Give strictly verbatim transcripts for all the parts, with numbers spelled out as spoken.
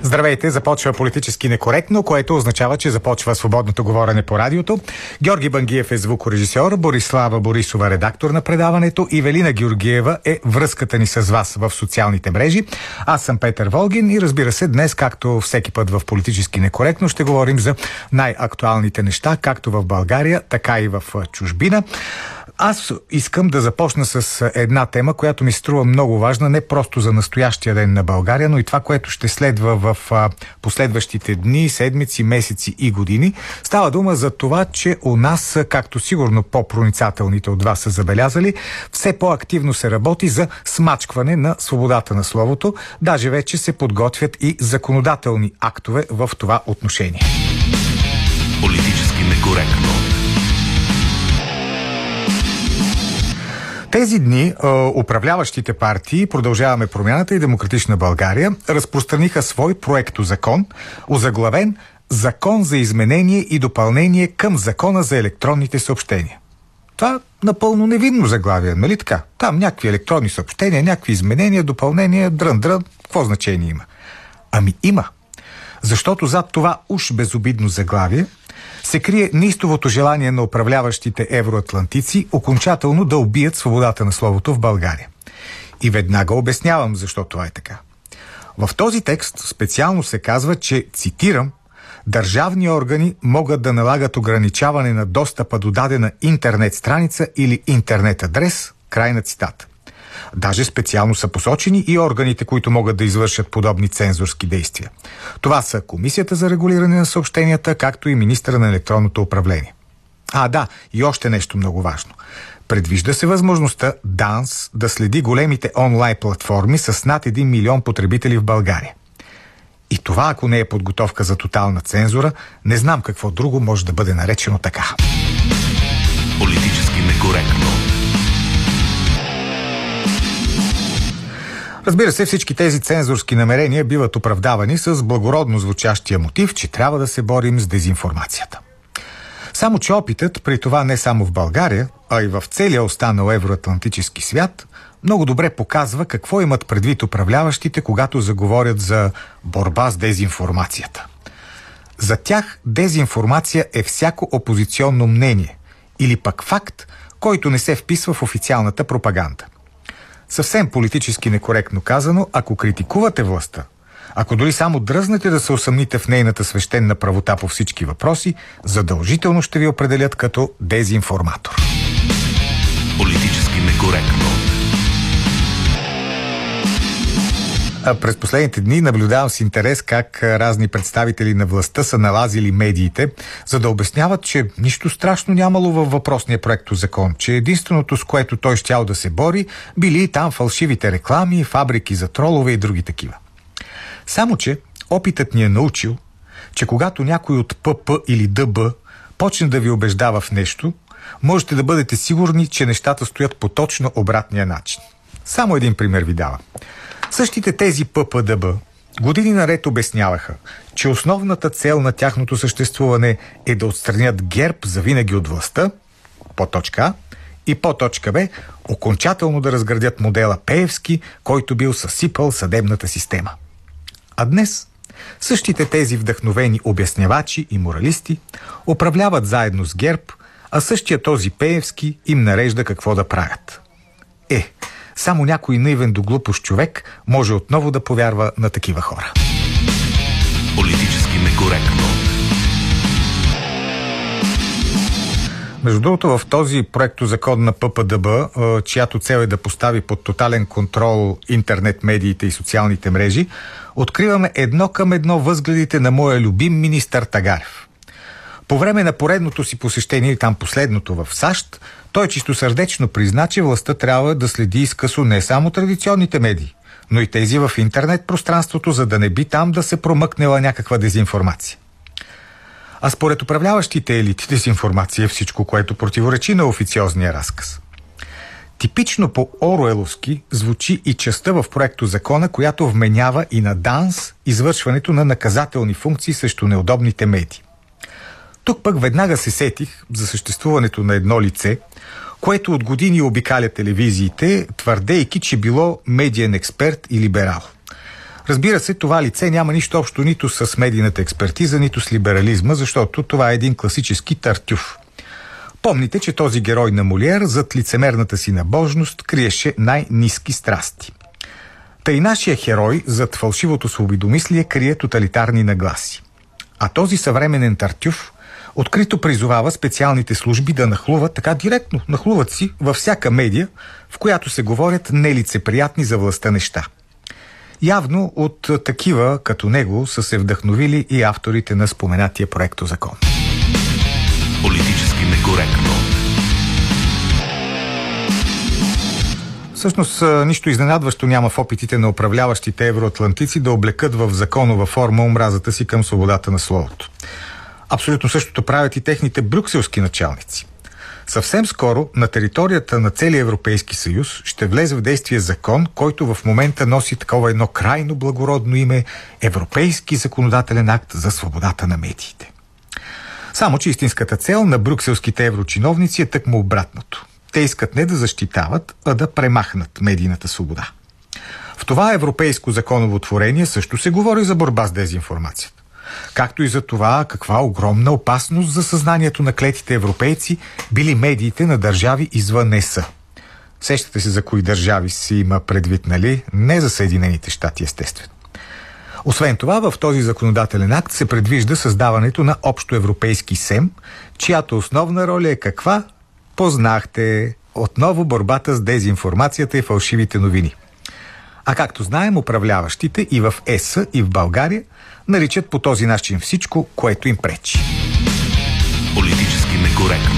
Здравейте, започва Политически некоректно, което означава, че започва свободното говорене по радиото. Георги Бангиев е звукорежисьор, Борислава Борисова редактор на предаването и Велина Георгиева е връзката ни с вас в социалните мрежи. Аз съм Петър Волгин и разбира се, днес, както всеки път в Политически некоректно, ще говорим за най-актуалните неща, както в България, така и в чужбина. Аз искам да започна с една тема, която ми се струва много важна, не просто за настоящия ден на България, но и това, което ще следва в последващите дни, седмици, месеци и години. Става дума за това, че у нас, както сигурно по-проницателните от вас са забелязали, все по-активно се работи за смачкване на свободата на словото. Даже вече се подготвят и законодателни актове в това отношение. Политически некоректно. Тези дни е, управляващите партии Продължаваме промяната и Демократична България разпространиха свой проектозакон, озаглавен Закон за изменение и допълнение към Закона за електронните съобщения. Това напълно невинно заглавие, нали така? Там някакви електронни съобщения, някакви изменения, допълнения, дрън-дрън, какво значение има? Ами има. Защото зад това уж безобидно заглавие се крие неистовото желание на управляващите евроатлантици окончателно да убият свободата на словото в България. И веднага обяснявам защо това е така. В този текст специално се казва, че, цитирам, държавни органи могат да налагат ограничаване на достъпа до дадена интернет страница или интернет адрес, край на цитата. Даже специално са посочени и органите, които могат да извършат подобни цензурски действия. Това са Комисията за регулиране на съобщенията, както и министъра на електронното управление. А, да, и още нещо много важно. Предвижда се възможността ДАНС да следи големите онлайн платформи с над един милион потребители в България. И това, ако не е подготовка за тотална цензура, не знам какво друго може да бъде наречено така. Политически некоректно. Разбира се, всички тези цензурски намерения биват оправдавани с благородно звучащия мотив, че трябва да се борим с дезинформацията. Само че опитът, при това не само в България, а и в целия останал евроатлантически свят, много добре показва какво имат предвид управляващите, когато заговорят за борба с дезинформацията. За тях дезинформация е всяко опозиционно мнение или пък факт, който не се вписва в официалната пропаганда. Съвсем политически некоректно казано, ако критикувате властта, ако дори само дръзнете да се усъмните в нейната свещена правота по всички въпроси, задължително ще ви определят като дезинформатор. Политически некоректно. А през последните дни наблюдавам с интерес как разни представители на властта са налазили медиите, за да обясняват, че нищо страшно нямало във въпросния проектозакон, че единственото, с което той щял да се бори, били и там фалшивите реклами, фабрики за тролове и други такива. Само че опитът ни е научил, че когато някой от ПП или ДБ почне да ви убеждава в нещо, можете да бъдете сигурни, че нещата стоят по точно обратния начин. Само един пример ви давам. Същите тези ППДБ години наред обясняваха, че основната цел на тяхното съществуване е да отстранят ГЕРБ завинаги от властта, по точка А, и по точка Б, окончателно да разградят модела Пеевски, който бил съсипал съдебната система. А днес същите тези вдъхновени обяснявачи и моралисти управляват заедно с ГЕРБ, а същия този Пеевски им нарежда какво да правят. Е, само някой наивен до глупост човек може отново да повярва на такива хора. Политически некоректно. Между другото, в този проектозакон на ППДБ, чиято цел е да постави под тотален контрол интернет медиите и социалните мрежи, откриваме едно към едно възгледите на моя любим министър Тагарев. По време на поредното си посещение, или там последното в САЩ, той чистосърдечно призна, че властта трябва да следи изкъсо не само традиционните медии, но и тези в интернет пространството, за да не би там да се промъкнела някаква дезинформация. А според управляващите елити дезинформация е всичко, което противоречи на официозния разказ. Типично по-оруеловски звучи и частта в проектозакона, която вменява и на ДАНС извършването на наказателни функции срещу неудобните медии. Тук пък веднага се сетих за съществуването на едно лице, което от години обикаля телевизиите, твърдейки, че било медиен експерт и либерал. Разбира се, това лице няма нищо общо нито с медийната експертиза, нито с либерализма, защото това е един класически тартюф. Помните, че този герой на Молиер зад лицемерната си набожност криеше най-ниски страсти. Тъй нашия херой зад фалшивото свободомислие крие тоталитарни нагласи. А този съвременен тартюф открито призовава специалните служби да нахлуват така директно, нахлуват си във всяка медия, в която се говорят нелицеприятни за властта неща. Явно от такива като него са се вдъхновили и авторите на споменатия проектозакон. Политически некоректно. Всъщност, нищо изненадващо няма в опитите на управляващите евроатлантици да облекат в законова форма омразата си към свободата на словото. Абсолютно същото правят и техните брюкселски началници. Съвсем скоро на територията на целия Европейски съюз ще влезе в действие закон, който в момента носи такова едно крайно благородно име – Европейски законодателен акт за свободата на медиите. Само че истинската цел на брюкселските еврочиновници е тъкмо обратното. Те искат не да защитават, а да премахнат медийната свобода. В това европейско законово творение също се говори за борба с дезинформацията. Както и за това каква огромна опасност за съзнанието на клетите европейци били медиите на държави извън Е С. Сещате се за кои държави си има предвид, нали? Не за Съединените щати, естествено. Освен това, в този законодателен акт се предвижда създаването на общоевропейски СЕМ, чиято основна роля е каква? Познахте отново борбата с дезинформацията и фалшивите новини. А както знаем, управляващите и в Е С, и в България наричат по този начин всичко, което им пречи. Политически некоректно.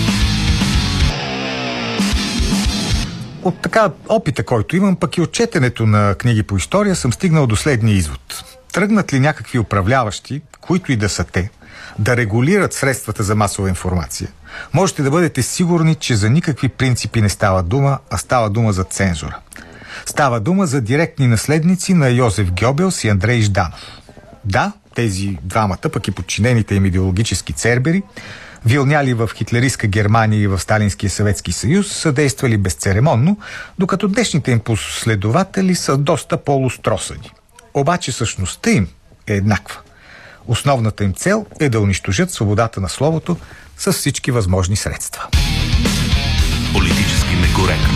От така опита, който имам, пък и от четенето на книги по история, съм стигнал до следния извод. Тръгнат ли някакви управляващи, които и да са те, да регулират средствата за масова информация, можете да бъдете сигурни, че за никакви принципи не става дума, а става дума за цензура. Става дума за директни наследници на Йозеф Гьобелс и Андрей Жданов. Да, тези двамата, пък и подчинените им идеологически цербери, вилняли в хитлеристка Германия и в Сталинския Съветски съюз, са действали безцеремонно, докато днешните им последователи са доста по-лустросани. Обаче същността им е еднаква. Основната им цел е да унищожат свободата на словото с всички възможни средства. Политически некоректно.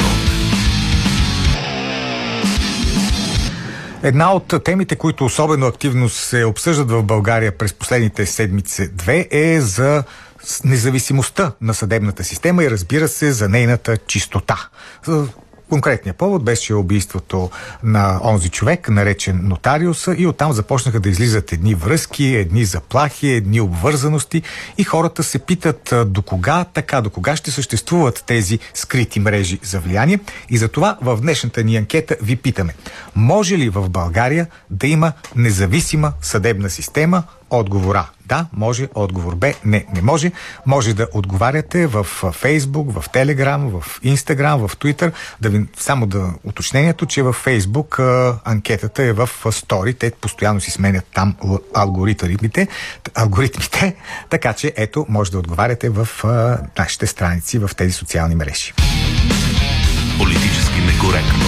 Една от темите, които особено активно се обсъждат в България през последните седмици-две, е за независимостта на съдебната система и, разбира се, за нейната чистота. Конкретният повод беше убийството на онзи човек, наречен нотариуса, и оттам започнаха да излизат едни връзки, едни заплахи, едни обвързаности и хората се питат до кога така, до кога ще съществуват тези скрити мрежи за влияние. И затова в днешната ни анкета ви питаме: може ли в България да има независима съдебна система? Отговор А – да, може. Отговор Б – не, не може. Може да отговаряте в Фейсбук, в Телеграм, в Инстаграм, в Твитър. Да ви, само да уточнението, че в Фейсбук а, анкетата е в стори. Те постоянно си сменят там алгоритмите, алгоритмите, така че ето, може да отговаряте в а, нашите страници в тези социални мрежи. Политически некоректно.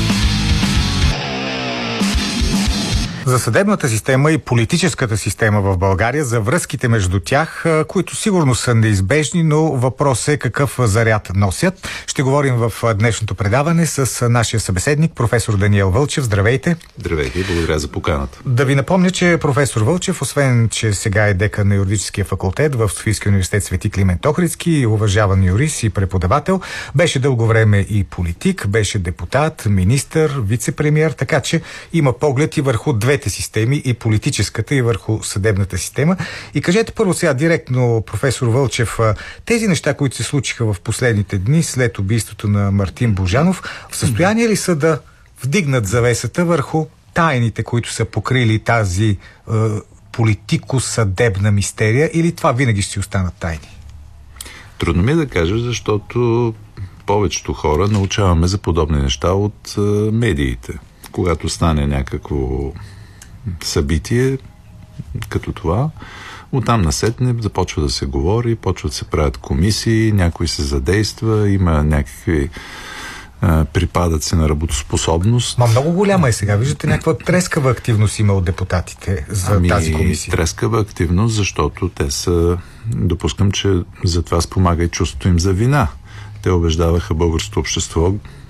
За съдебната система и политическата система в България, за връзките между тях, които сигурно са неизбежни, но въпрос е какъв заряд носят. Ще говорим в днешното предаване с нашия събеседник, професор Даниел Вълчев. Здравейте! Здравейте и благодаря за поканата. Да ви напомня, че професор Вълчев, освен че сега е декан на юридическия факултет в Софийския университет Свети Климент Охридски, уважаван юрист и преподавател, беше дълго време и политик, беше депутат, министър, вице-премиер, така че има поглед и върху две системи, и политическата, и върху съдебната система. И кажете първо сега директно, професор Вълчев, тези неща, които се случиха в последните дни след убийството на Мартин Божанов, в състояние ли са да вдигнат завесата върху тайните, които са покрили тази е, политико-съдебна мистерия, или това винаги ще си останат тайни? Трудно ми е да кажа, защото повечето хора научаваме за подобни неща от е, медиите. Когато стане някакво събитие като това, оттам насетне започва да се говори, почват да се правят комисии, някой се задейства, има някакви а, припадъци на работоспособност. Ма много голяма е сега. Виждате, някаква трескава активност има от депутатите за ами, тази комисия. Трескава активност, защото те са, допускам, че за това спомага и чувството им за вина. Те убеждаваха българското общество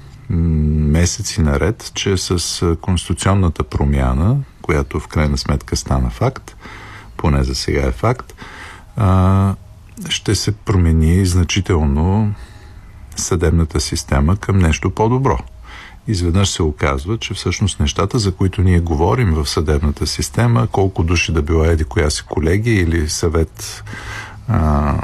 месеци наред, че с конституционната промяна, която в крайна сметка стана факт, поне за сега е факт, а, ще се промени значително съдебната система към нещо по-добро. Изведнъж се оказва, че всъщност нещата, за които ние говорим в съдебната система, колко души да била еди коя си колегия или съвет, а,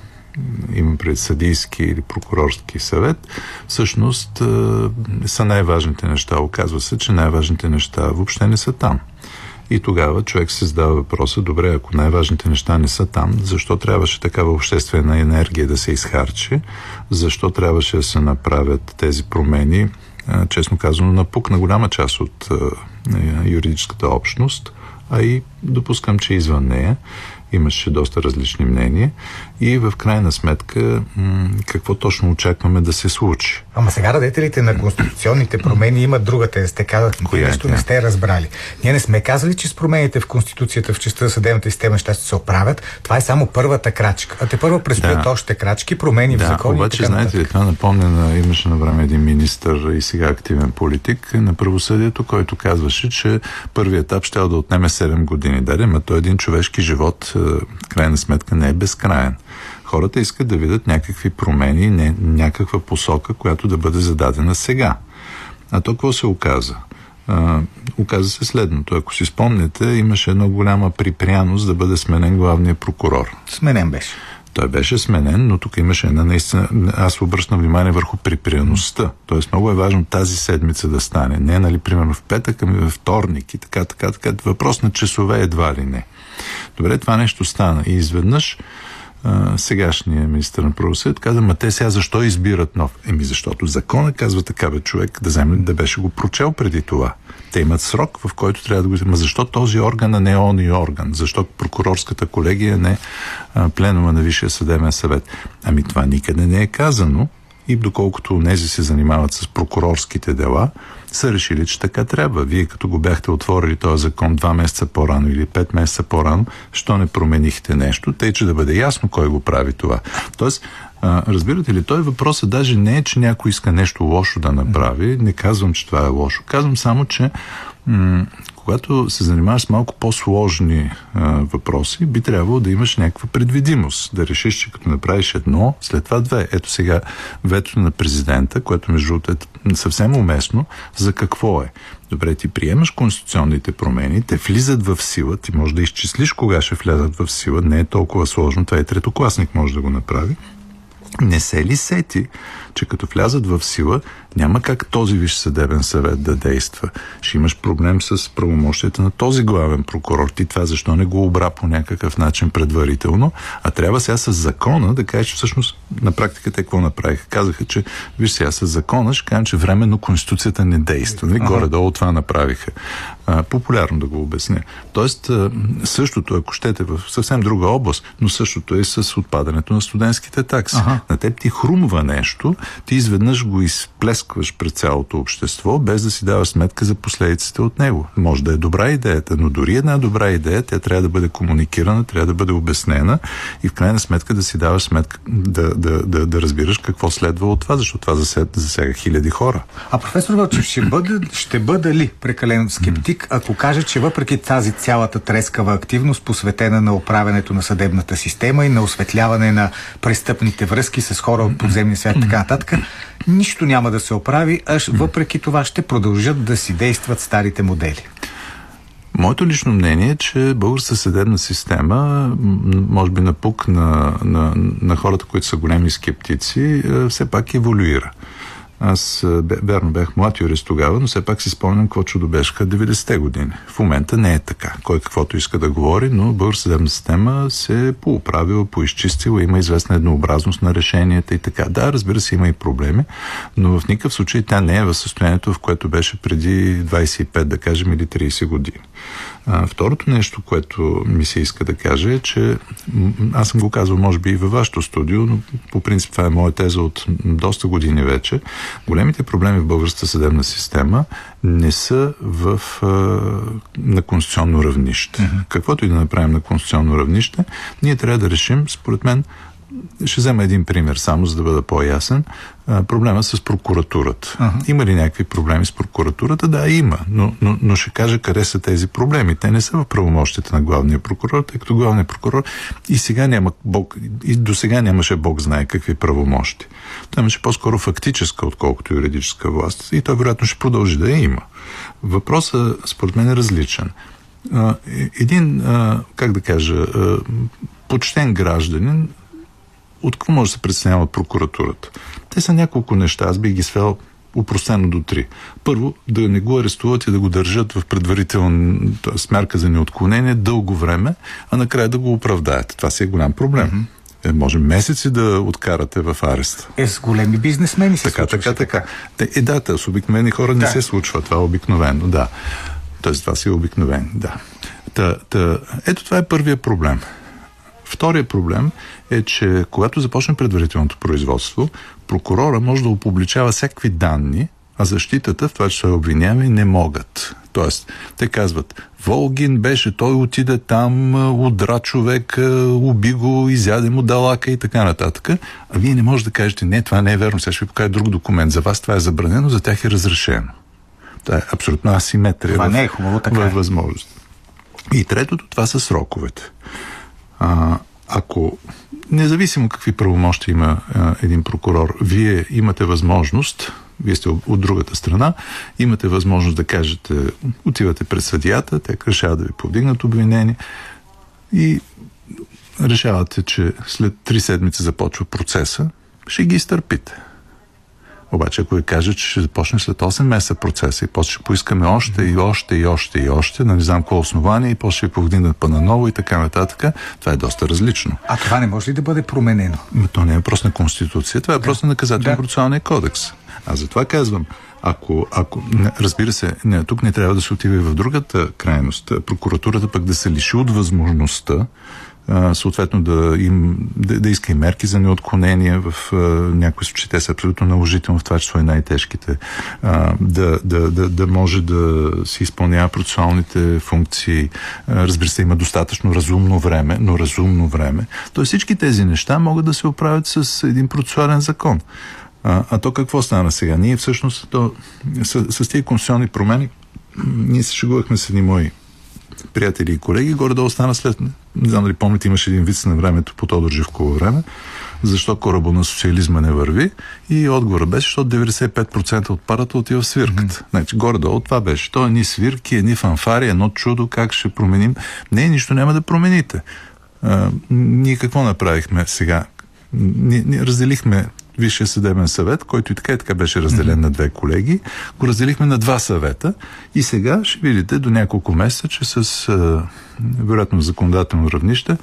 имам пред съдийски или прокурорски съвет, всъщност а, са най-важните неща. Оказва се, че най-важните неща въобще не са там. И тогава човек се задава въпроса, добре, ако най-важните неща не са там, защо трябваше такава обществена енергия да се изхарчи, защо трябваше да се направят тези промени, а, честно казано, напук на голяма част от а, юридическата общност, а и допускам, че извън нея имаше доста различни мнения и в крайна сметка м- какво точно очакваме да се случи. Ама сега радетелите на конституционните промени имат друга теза. Те казват, че нещо не сте разбрали. Ние не сме казали, че с промените в Конституцията в частта за съдебната система ще се оправят. Това е само първата крачка. А те първо предстоят да. още крачки, промени да, в закони. Обаче, знаете ли, това напомня на, имаше на време един министър и сега активен политик на правосъдието, който казваше, че първият етап ще да отнеме седем години. Да, но той един човешки живот, в крайна сметка, не е безкраен. Хората искат да видят някакви промени, не, някаква посока, която да бъде зададена сега. А то какво се оказа? А, оказа се следното. Ако си спомняте, имаше една голяма припряност да бъде сменен главният прокурор. Сменен беше. Той беше сменен, но тук имаше една наистина... Аз обръщам внимание върху припряността. Тоест много е важно тази седмица да стане. Не, нали, примерно в петък, ами във вторник и така, така, така. Въпрос на часове едва ли не. Добре, това нещо стана. И изведнъж Uh, сегашният министър на правосъдието каза, ма те сега защо избират нов? Еми защото закона казва така, бе, човек да вземе да беше го прочел преди това. Те имат срок, в който трябва да го... Ма защо този орган, а не он и орган? Защо прокурорската колегия, не а, пленума на Висшия съдебен съвет? Ами това никъде не е казано и доколкото нези се занимават с прокурорските дела, са решили, че така трябва. Вие като го бяхте отворили този закон два месеца по-рано или пет месеца по-рано, що не променихте нещо, тъй че да бъде ясно кой го прави това. Тоест, а, разбирате ли, той въпросът даже не е, че някой иска нещо лошо да направи. Не казвам, че това е лошо. Казвам само, че м- когато се занимаваш с малко по-сложни а, въпроси, би трябвало да имаш някаква предвидимост. Да решиш, че като направиш едно, след това две. Ето сега ветото на президента, което между другото е съвсем уместно, за какво е. Добре, ти приемаш конституционните промени, те влизат в сила, ти можеш да изчислиш кога ще влязат в сила, не е толкова сложно, това и третокласник може да го направи. Не се ли сети, че като влязат в сила, няма как този Висш съдебен съвет да действа. Ще имаш проблем с правомощията на този главен прокурор. Ти това защо не го обра по някакъв начин предварително, а трябва сега с закона да кажеш, че всъщност на практика те какво направиха. Казаха, че виж сега с закона ще кажем, че временно Конституцията не действа. Нали? Горе-долу това направиха. А, популярно да го обясня. Тоест, същото, ако щете в съвсем друга област, но същото е с отпадането на студентските такси. Ага. На теб ти хрумва нещо, ти изведнъж го изплескваш пред цялото общество, без да си даваш сметка за последиците от него. Може да е добра идеята, но дори една добра идея, тя трябва да бъде комуникирана, трябва да бъде обяснена и в крайна сметка да си даваш сметка, да, да, да, да разбираш какво следва от това, защото това засяга, засяга хиляди хора. А професор Вълчев, ще бъде, ще бъде ли прекален скептик, ако каже, че въпреки тази цялата трескава активност, посветена на оправянето на съдебната система и на осветляване на престъпните връзки с хора от подземния свят и така нататък, нищо няма да се оправи, а въпреки това ще продължат да си действат старите модели? Моето лично мнение е, че българската съдебна система, може би напук на, на, на хората, които са големи скептици, все пак еволюира. Аз, вярно, бях млад юрист тогава, но все пак си спомням какво чудо беше деветдесетте години. В момента не е така. Кой каквото иска да говори, но българската съдебна система се е поуправила, поизчистила, има известна еднообразност на решенията и така. Да, разбира се, има и проблеми, но в никакъв случай тя не е в състоянието, в което беше преди двадесет и пет, да кажем, или тридесет години. А, второто нещо, което ми се иска да кажа е, че аз съм го казвал може би и във вашето студио, но по принцип това е моя теза от доста години вече. Големите проблеми в българската съдебна система не са в, а, на конституционно равнище. Mm-hmm. Каквото и да направим на конституционно равнище, ние трябва да решим, според мен, ще взема един пример само, за да бъда по-ясен. А, проблема с прокуратурата. Uh-huh. Има ли някакви проблеми с прокуратурата? Да, има. Но, но, но ще кажа къде са тези проблеми. Те не са в правомощите на главния прокурор, тъй като главният прокурор и сега няма Бог, и до сега нямаше Бог знае какви правомощи. Той имаше по-скоро фактическа, отколкото юридическа власт. И той вероятно ще продължи да я има. Въпросът, според мен, е различен. А, един, а, как да кажа, а, почтен гражданин от какво може да се преценява от прокуратурата? Те са няколко неща, аз бих ги свел упростено до три. Първо, да не го арестуват и да го държат в предварителна смярка за неотклонение дълго време, а накрая да го оправдаят. Това си е голям проблем. Mm-hmm. Е, може месеци да откарате в ареста. Е, с големи бизнесмени се така, случва. Така, така, така. Е, да, с обикновени хора не да. се случва. Това е обикновено, да. Тоест, това си е обикновено, да. Та, та, ето това е първият проблем. Вторият проблем е, че когато започне предварителното производство, прокурора може да опубличава всякакви данни, а защитата, в това, че са обвиняеми, не могат. Тоест, те казват, Волгин беше, той отиде там, удра човек, уби го, изяде му далака и така нататък. А вие не можете да кажете, не, това не е верно, сега ще ви покажа друг документ. За вас това е забранено, за тях е разрешено. Това е абсолютно асиметрия. Това не е хубаво, така е. Възможност. И третото, това са сроковете. А, ако, независимо какви правомощи има а, един прокурор, вие имате възможност, вие сте от другата страна, имате възможност да кажете, отивате пред съдията, те решават да ви повдигнат обвинение и решавате, че след три седмици започва процеса, ще ги изтърпите. Обаче, ако ви кажа, че ще започне след осем месеца процеса и после ще поискаме още и още и още и още, не знам какво основание, и после ще ви повдигнат по-наново и така нататък, това е доста различно. А това не може ли да бъде променено? Но то не е въпрос на Конституция, това е въпрос да. на наказателно-процесуалния кодекс. Аз затова казвам, ако, ако разбира се, не, тук не трябва да се отива и в другата крайност. Прокуратурата пък да се лиши от възможността съответно да, им, да, да иска и мерки за неотклонение в а, някои случаи, те са абсолютно наложително, в това число и най-тежките, а, да, да, да, да може да се изпълнява процесуалните функции. А, разбира се, има достатъчно разумно време, но разумно време. Тоест всички тези неща могат да се оправят с един процесуален закон. А, а то какво стана сега? Ние всъщност то, с, с тези конституционни промени ние се шегувахме с едни мои приятели и колеги, горе-долу стана след, не знам дали помните, имаше един виц на времето по Тодор Живково време, защо кораба на социализма не върви, и отговорът беше, защото деветдесет и пет процента от парата отива в свирката. Mm-hmm. Значи, горе-долу това беше. То е ни свирки, едни фанфари, едно чудо, как ще променим. Не, нищо няма да промените. А, ние какво направихме сега? Ние, ние разделихме Висшия съдебен съвет, който и така и така беше разделен mm-hmm. на две колеги, го разделихме на два съвета и сега ще видите до няколко месеца, че с а, вероятно законодателно равнище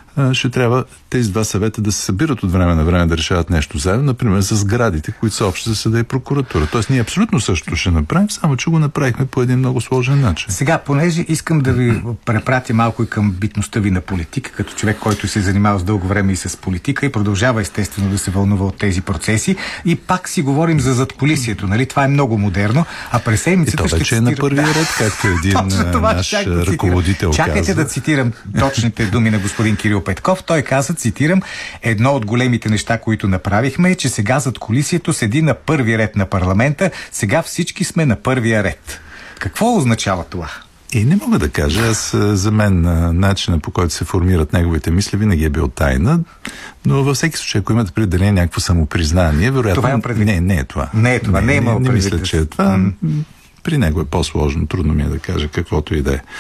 ще трябва тези два съвета да се събират от време на време да решават нещо заедно, например за сградите, които са общи за съда и прокуратура. Тоест ние абсолютно също ще направим, само че го направихме по един много сложен начин. Сега, понеже искам да ви препратя малко и към битността ви на политика, като човек, който се занимава с дълго време и с политика и продължава естествено да се вълнува от тези процеси, и пак си говорим за задкулисието, нали? Това е много модерно, а през седмицата ще цитирам... е на първия ред, както един наш ръководител каза. Чакайте да цитирам точните думи на господин Кирил Петков. Той каза, цитирам, едно от големите неща, които направихме, е, че сега задкулисието седи на първи ред на парламента, сега всички сме на първия ред. Какво означава това? И не мога да кажа. Аз, за мен начина, по който се формират неговите мисли, винаги е бил тайна, но във всеки случай, ако имате пределение някакво самопризнание, вероятно... Това предвид... Не, не е това. Не е това, не, не е имало не, не мисля, че е това. Mm. При него е по-сложно, трудно ми е да кажа каквото и да е.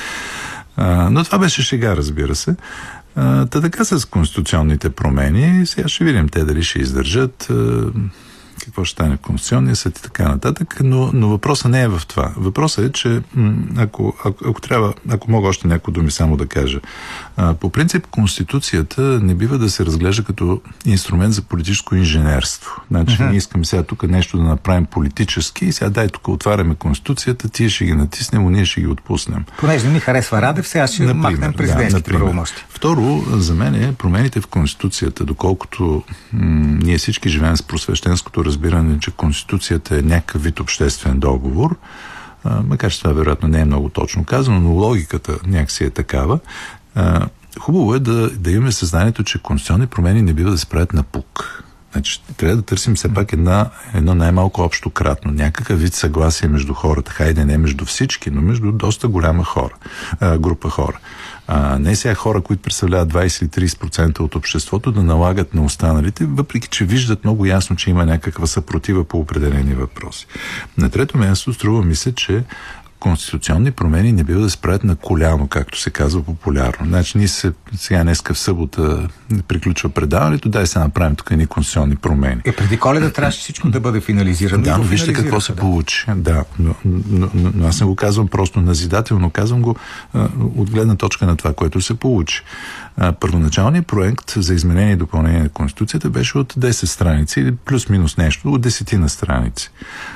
Но това беше шега, разбира се. Та така с конституционните промени, сега ще видим те дали ще издържат. какво ще стане в Конституционния съд и така нататък, но, но въпросът не е в това. Въпросът е, че ако, ако, ако трябва, ако мога още някои думи само да кажа, а, по принцип Конституцията не бива да се разглежда като инструмент за политическо инженерство. Значи uh-huh. ние искаме сега тук нещо да направим политически и сега дай тук отваряме Конституцията, тия ще ги натиснем, ние ще ги отпуснем. Понеже не ни харесва Радев, сега ще например, махнем президентските да, правомощи. Второ, за мен е промените в Конституцията, доколкото м- ние всички живеем с просвещенското разбиране, че Конституцията е някакъв вид обществен договор, а, макар че това вероятно не е много точно казано, но логиката някакси е такава. А, хубаво е да, да имаме съзнанието, че конституционни промени не бива да се правят на пук. Значи, трябва да търсим все пак една, едно най-малко общо кратно. Някакъв вид съгласие между хората. Хайде не между всички, но между доста голяма хора, а, група хора. А, не сега хора, които представляват двайсет или трийсет процента от обществото, да налагат на останалите, въпреки че виждат много ясно, че има някаква съпротива по определени въпроси. На трето място струва ми се, че конституционни промени не бива да се правят на коляно, както се казва популярно. Значи ние се, сега днеска в събота приключва предаването, дай се направим тук едни конституционни промени. Е, преди Коледа трябваше всичко да бъде финализирано. Да, но вижте какво се да. получи. Да, но, но, но, но аз не го казвам просто назидателно, казвам го а, от гледна точка на това, което се получи. А, първоначалният проект за изменение и допълнение на Конституцията беше от десет страници или плюс-минус нещо, от десетина страници.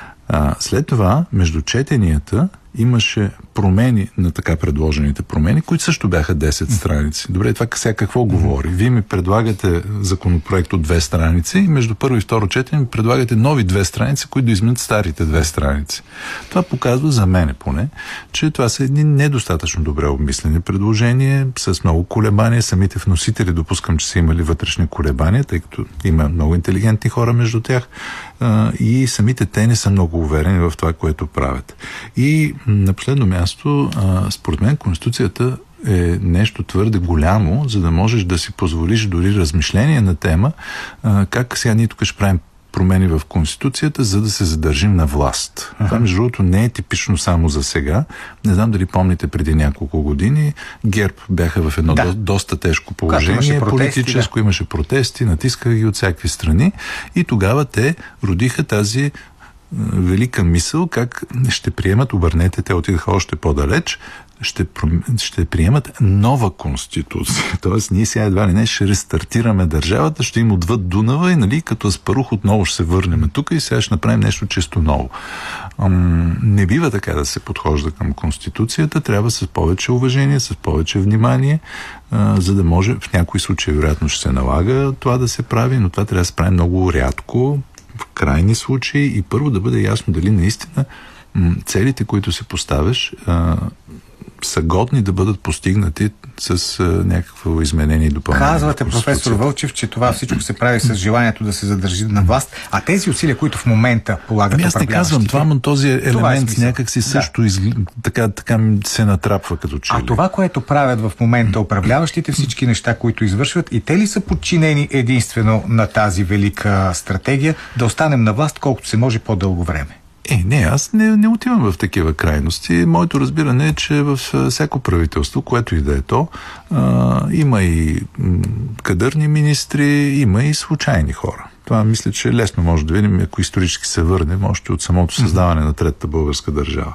А, след това, между четенията, имаше промени на така предложените промени, които също бяха десет страници. Добре, това сега какво mm-hmm. говори? Вие ми предлагате законопроект от две страници и между първо и второ четене ми предлагате нови две страници, които да изменят старите две страници. Това показва за мене поне, че това са едни недостатъчно добре обмислени предложения, с много колебания. Самите вносители допускам, че са имали вътрешни колебания, тъй като има много интелигентни хора между тях а, и самите те не са много уверени в това, което правят. И на последно място, а, според мен Конституцията е нещо твърде голямо, за да можеш да си позволиш дори размишление на тема, а, как сега ние тук ще правим промени в Конституцията, за да се задържим на власт. Ага. Това, между другото, не е типично само за сега. Не знам дали помните преди няколко години, ГЕРБ бяха в едно да. до, доста тежко положение, имаше протести, политическо, да. имаше протести, натискаха ги от всякакви страни и тогава те родиха тази велика мисъл, как ще приемат, обърнете, те отидаха още по-далеч, ще, ще приемат нова конституция. Тоест, ние сега едва ли не ще рестартираме държавата, ще им отвъд Дунава и, нали, като Аспарух отново ще се върнем тук и сега ще направим нещо чисто ново. Ам, не бива така да се подхожда към конституцията, трябва с повече уважение, с повече внимание, а, за да може, в някои случаи вероятно ще се налага това да се прави, но това трябва да се прави много рядко, в крайни случаи и първо да бъде ясно дали наистина м- целите, които се поставяш, а, са годни да бъдат постигнати с а, някакво изменение и допълнение. Казвате, професор Вълчев, че това всичко се прави с желанието да се задържи на власт, а тези усилия, които в момента полагат ами аз не казвам това, но този елемент е някак си също да. из... така, така се натрапва като че ли. А това, което правят в момента управляващите, всички неща, които извършват, и те ли са подчинени единствено на тази велика стратегия да останем на власт колкото се може по-дълго време? Е, не, аз не, не отивам в такива крайности. Моето разбиране е, че в всяко правителство, което и да е то, а, има и м, кадърни министри, има и случайни хора. Това мисля, че лесно може да видим, ако исторически се върнем, още от самото създаване на Третата българска държава.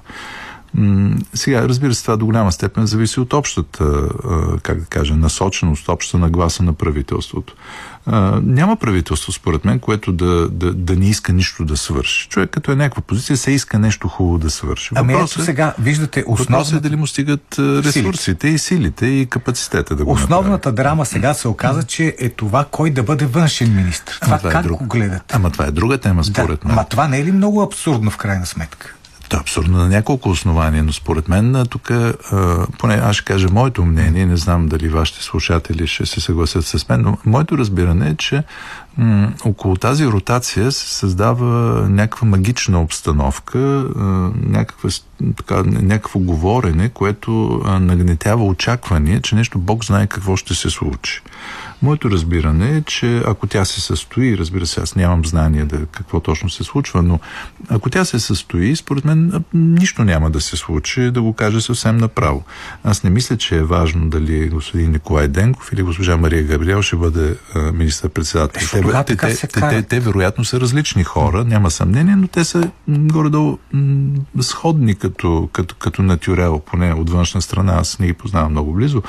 М- сега, разбира се, това до голяма степен зависи от общата, а, как да кажа, насоченост, общата нагласа на правителството. А, няма правителство, според мен, което да, да, да не иска нищо да свърши. Човек, като е някаква позиция, се иска нещо хубаво да свърши. Ами ето сега, виждате, основната... Въпросът е дали му стигат ресурсите и силите и капацитета да го Основната направи. драма сега се оказа, че е това кой да бъде външен министр. Това, това как е го гледате? Ама това е друга тема, според да, мен. Ама това не е ли много абсурдно в крайна сметка? Това е абсурдно на няколко основания, но според мен тук, поне аз ще кажа моето мнение, не знам дали вашите слушатели ще се съгласят с мен, но моето разбиране е, че м- около тази ротация се създава някаква магична обстановка, някаква, така, някакво говорене, което нагнетява очакване, че нещо Бог знае какво ще се случи. Моето разбиране е, че ако тя се състои, разбира се, аз нямам знание да какво точно се случва, но ако тя се състои, според мен нищо няма да се случи, да го кажа съвсем направо. Аз не мисля, че е важно дали господин Николай Денков или госпожа Мария Габриел ще бъде министър-председател. Е, те, те, те, те, те, те вероятно са различни хора, няма съмнение, но те са горе-долу сходни като, като, като натюрел, поне от външна страна. Аз не ги познавам много близо.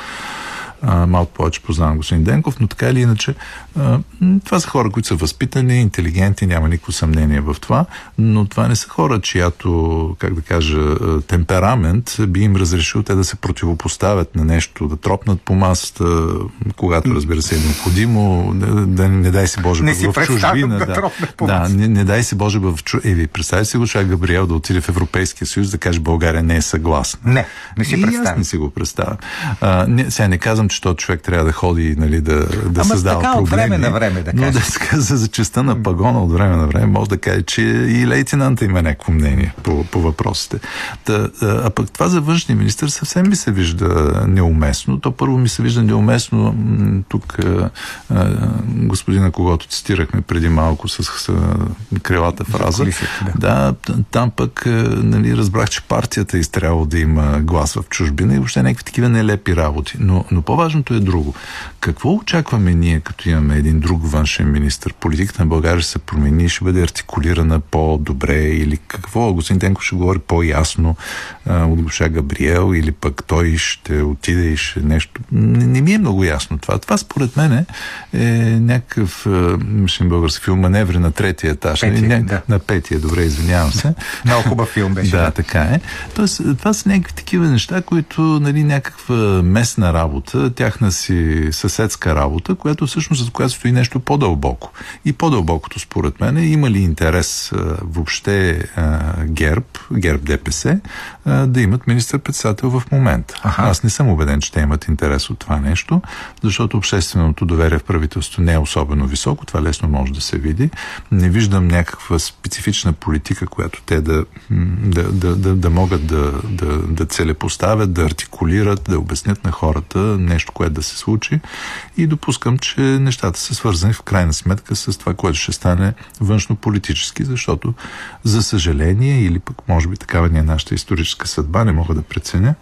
Uh, малко повече познавам господин Денков, но така или иначе uh, това са хора, които са възпитани, интелигентни, няма никакво съмнение в това, но това не са хора, чиято, как да кажа, uh, темперамент би им разрешил те да се противопоставят на нещо, да тропнат по масата, когато, разбира се, е необходимо, да, да не дай си Боже не в чужбина. Да, да, да не, не дай си Боже в чужбина. Е, ви представи си го, че Габриел да отиде в Европейския съюз, да каже България не е съгласна. Не, не си представя. И аз не си го представя. Uh, не, сега не казвам, че този човек трябва да ходи, нали, да, да създава проблеми. От време на време, да кажа. Но да се каза за честа на пагона от време на време, може да каже, че и лейтенанта има някакво мнение по, по въпросите. Та, а пък това за външния министър съвсем ми се вижда неуместно. То първо ми се вижда неуместно тук а, а, господина, когото цитирахме преди малко с, с крилата фраза. Да, там пък нали, разбрах, че партията е трябвало да има глас в чужбина и въобще някакви такива нелепи работи. Но, но по-важното е друго. Какво очакваме ние, като имаме един друг външен министър? Политиката на България ще се промени, ще бъде артикулирана по-добре или какво? Господин Денков ще говори по-ясно а, от госпожа Габриел или пък той ще отиде и ще нещо. Не, не ми е много ясно това. Това според мен е, е някакъв имаше български филм Маневри на третия етаж. Петия, Ня... да. На петия, добре, извинявам се. Много хубав филм беше. Да, така е. Тоест, това са някакви такива неща, които нали, някаква местна работа, тяхна си съседска работа, която всъщност за която стои нещо по-дълбоко. И по-дълбокото, според мен, е има ли интерес а, въобще а, ГЕРБ, ГЕРБ ДПС, а, да имат министър-председател в момента. Аха. Аз не съм убеден, че те имат интерес от това нещо, защото общественото доверие в правителството не е особено високо, това лесно може да се види. Не виждам някаква специфична политика, която те да, да, да, да, да могат да, да, да целепоставят, да артикулират, да обяснят на хората нещо, което да се случи и допускам, че нещата са свързани в крайна сметка с това, което ще стане външно-политически, защото за съжаление или пък може би такава ни е нашата историческа съдба, не мога да преценя,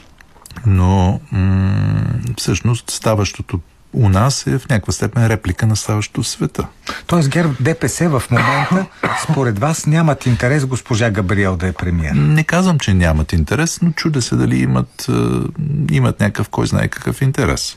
но м- всъщност ставащото у нас е в някаква степен реплика на ставащото в света. Тоест ГЕРБ ДПС в момента според вас нямат интерес госпожа Габриел да е премиер? Не казвам, че нямат интерес, но чудя се дали имат, имат някакъв, кой знае какъв интерес.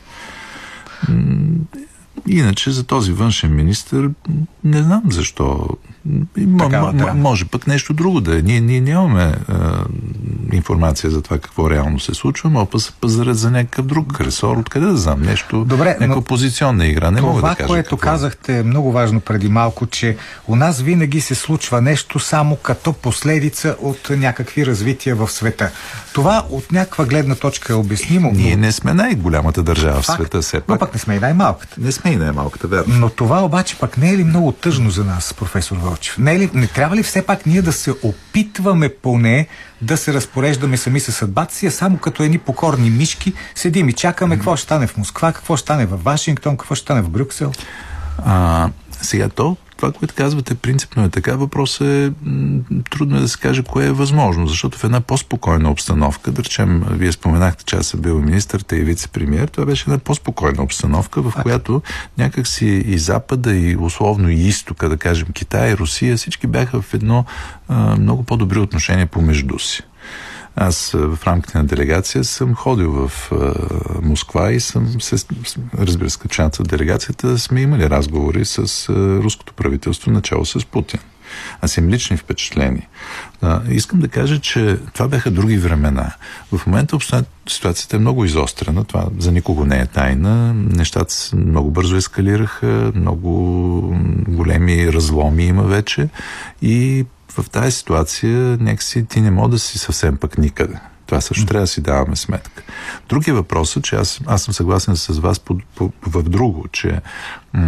Иначе за този външен министър не знам защо. Така, м- да. Може пък нещо друго да е. Ние, ние нямаме е, информация за това какво реално се случва, но па се пазарят за някакъв друг ресор. Откъде да знам? Нещо, добре, някаква позиционна игра. Не мога да кажа. Това, което какво казахте е много важно преди малко, че у нас винаги се случва нещо само като последица от някакви развития в света. Това от някаква гледна точка е обяснимо. Ние но... не сме най-голямата държава Факт, в света, все пак. Но пък не сме и най-малката. Не сме и най-малката, верно. Но това обаче пък не е ли много тъжно за нас, професор Вълчев? Не, е ли, не трябва ли все пак ние да се опитваме поне да се разпореждаме сами със съдбата си, а само като едни покорни мишки седим и чакаме какво ще стане в Москва, какво ще стане в Вашингтон, какво ще стане в Брюксел? А, сега то, това, което казвате, принципно е така. Въпросът е м- трудно е да се каже кое е възможно, защото в една по-спокойна обстановка, да речем, вие споменахте, че аз съм бил министър, те и вице-премиер, това беше една по-спокойна обстановка, в която някакси и Запада, и условно и Изтока, да кажем Китай, Русия, всички бяха в едно а, много по-добри отношения помежду си. Аз в рамките на делегация съм ходил в а, Москва и съм се, разбира се, качаната в делегацията, сме имали разговори с а, руското правителство, начало с Путин. Аз имам лични впечатления. А, искам да кажа, че това бяха други времена. В момента ситуацията е много изострена, това за никого не е тайна. Нещата много бързо ескалираха, много големи разломи има вече и в тази ситуация някакси ти не мога да си съвсем пък никъде. Това също трябва да си даваме сметка. Другия въпрос е, че аз, аз съм съгласен с вас по, по, в друго, че м-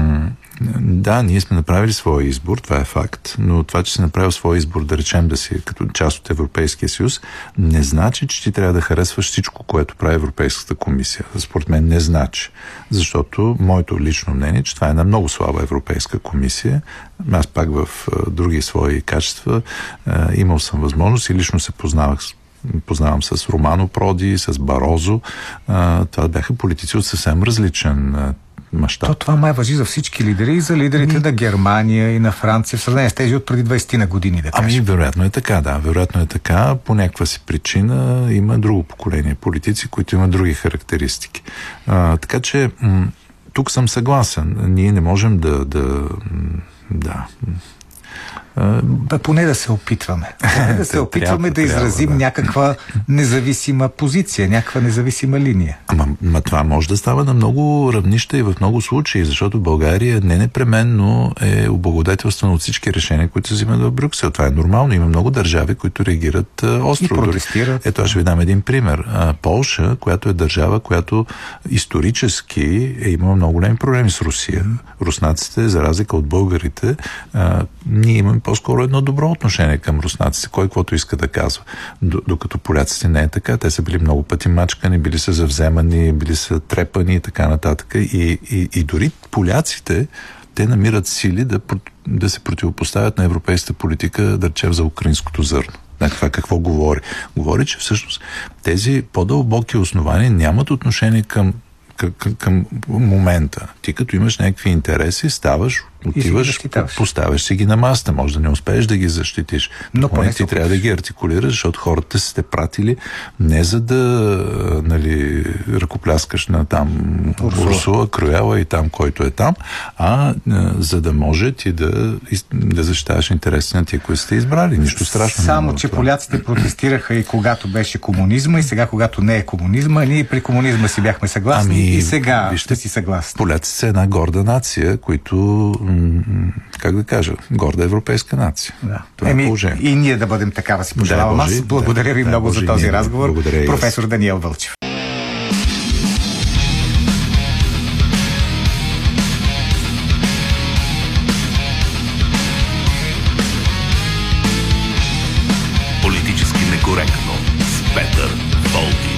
Да, ние сме направили своя избор, това е факт, но това, че си направил своя избор, да речем да си като част от Европейския съюз, не значи, че ти трябва да харесваш всичко, което прави Европейската комисия. Според мен не значи, защото моето лично мнение, че това е една много слаба Европейска комисия. Аз пак в а, други свои качества а, имал съм възможност и лично се познавах с Познавам с Романо Проди, с Барозо. А, това бяха политици от съвсем различен а, мащаб. То това май важи за всички лидери и за лидерите Ми... на Германия и на Франция в сравнение с тези от преди двайсет на години, да кажем. Ами, вероятно е така, да. Вероятно е така. По някаква си причина има друго поколение политици, които имат други характеристики. А, така че м- тук съм съгласен. Ние не можем да... да, да Бе, поне да се опитваме. Поне да се опитваме да изразим трябва, да. някаква независима позиция, някаква независима линия. Ама, ама това може да става на много равнища и в много случаи, защото България не непременно е облагодетелствана от всички решения, които се взимат в Брюксел. Това е нормално. Има много държави, които реагират а, остро. И протестират. Ето, аз ще ви дам един пример. А, Полша, която е държава, която исторически е имала много големи проблеми с Русия. Руснаците, за разлика от българите, а, ние имаме по-скоро едно добро отношение към руснаците, кой каквото иска да казва. Докато поляците не е така. Те са били много пъти мачкани, били са завземани, били са трепани и така нататък. И, и, и дори поляците, те намират сили да, да се противопоставят на европейската политика, да речем за украинското зърно. На това какво говори? Говори, че всъщност тези по-дълбоки основания нямат отношение към Към, към момента. Ти като имаш някакви интереси, ставаш, отиваш, поставяш си ги на масата. Може да не успееш да ги защитиш. Но поне ти трябва да ги артикулираш, защото хората са те пратили не за да, нали, ръкопляскаш на там Урсула, Урсула Круела и там, който е там, а за да може ти да, да защитаваш интересите на тия, които сте избрали. Нищо страшно. Само, че поляците протестираха и когато беше комунизма, и сега, когато не е комунизма, ние при комунизма си бяхме съгласни. Ами, и сега вижте, си съгласни. Поляците са една горда нация, които, как да кажа, горда европейска нация. Да. Това Еми, е положение. И ние да бъдем такава, си пожелавам. Да, аз благодаря да, ви да, много Божи, за този разговор. Благодаря, професор Даниел Вълчев. Политически некоректно с Петър Волгин.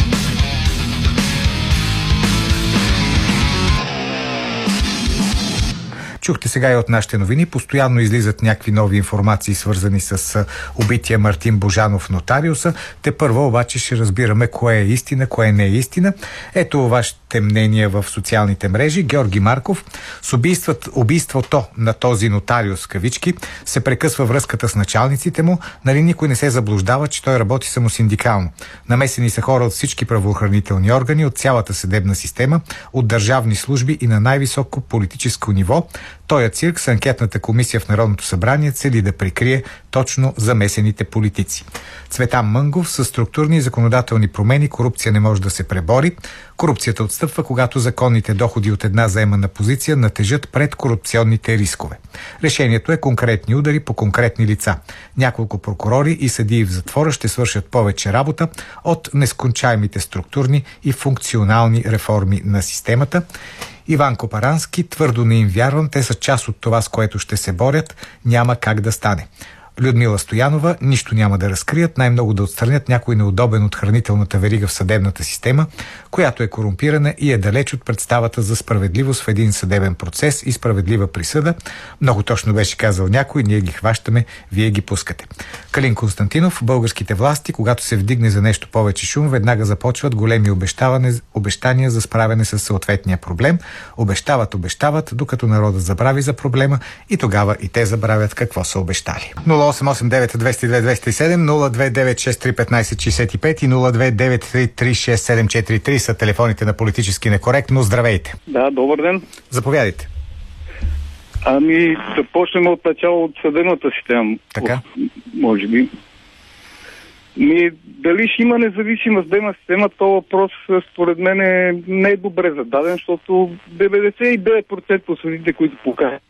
Чухте сега и от нашите новини. Постоянно излизат някакви нови информации, свързани с убития Мартин Божанов, нотариуса. Те първо обаче ще разбираме кое е истина, кое не е истина. Ето вашите мнения в социалните мрежи. Георги Марков: с убийството, убийството на този нотариус, кавички, се прекъсва връзката с началниците му. Нали никой не се заблуждава, че той работи самосиндикално. Намесени са хора от всички правоохранителни органи, от цялата съдебна система, от държавни служби и на най-високо политическо ниво. Тоя цирк с анкетната комисия в Народното събрание цели да прикрие точно замесените политици. Цветан Мънгов: със структурни и законодателни промени корупция не може да се пребори. Корупцията отстъпва, когато законните доходи от една заемана позиция натежат пред корупционните рискове. Решението е конкретни удари по конкретни лица. Няколко прокурори и съдии в затвора ще свършат повече работа от нескончаемите структурни и функционални реформи на системата. Иван Копарански: твърдо не им вярвам, те са част от това, с което ще се борят, няма как да стане. Людмила Стоянова: нищо няма да разкрият, най-много да отстранят някой неудобен от хранителната верига в съдебната система, която е корумпирана и е далеч от представата за справедливост в един съдебен процес и справедлива присъда. Много точно беше казал някой: ние ги хващаме, вие ги пускате. Калин Константинов: българските власти, когато се вдигне за нещо повече шум, веднага започват големи обещания за справяне с съответния проблем. Обещават, обещават, докато народът забрави за проблема и тогава и те забравят какво са обещали. нула осем осем девет две нол две две нол седем, нула две девет шест три един пет шест пет и нула две девет три три шест седем четири три са телефоните на Политически некоректно. Здравейте! Да, добър ден. Заповядайте. Ами, да почнем от начало от съдебната система. Така? Може би. Ми, дали ще има независима съдебна система, този въпрос според мен е, не е добре зададен, защото деветдесет и девет процента от съдите, които покажат.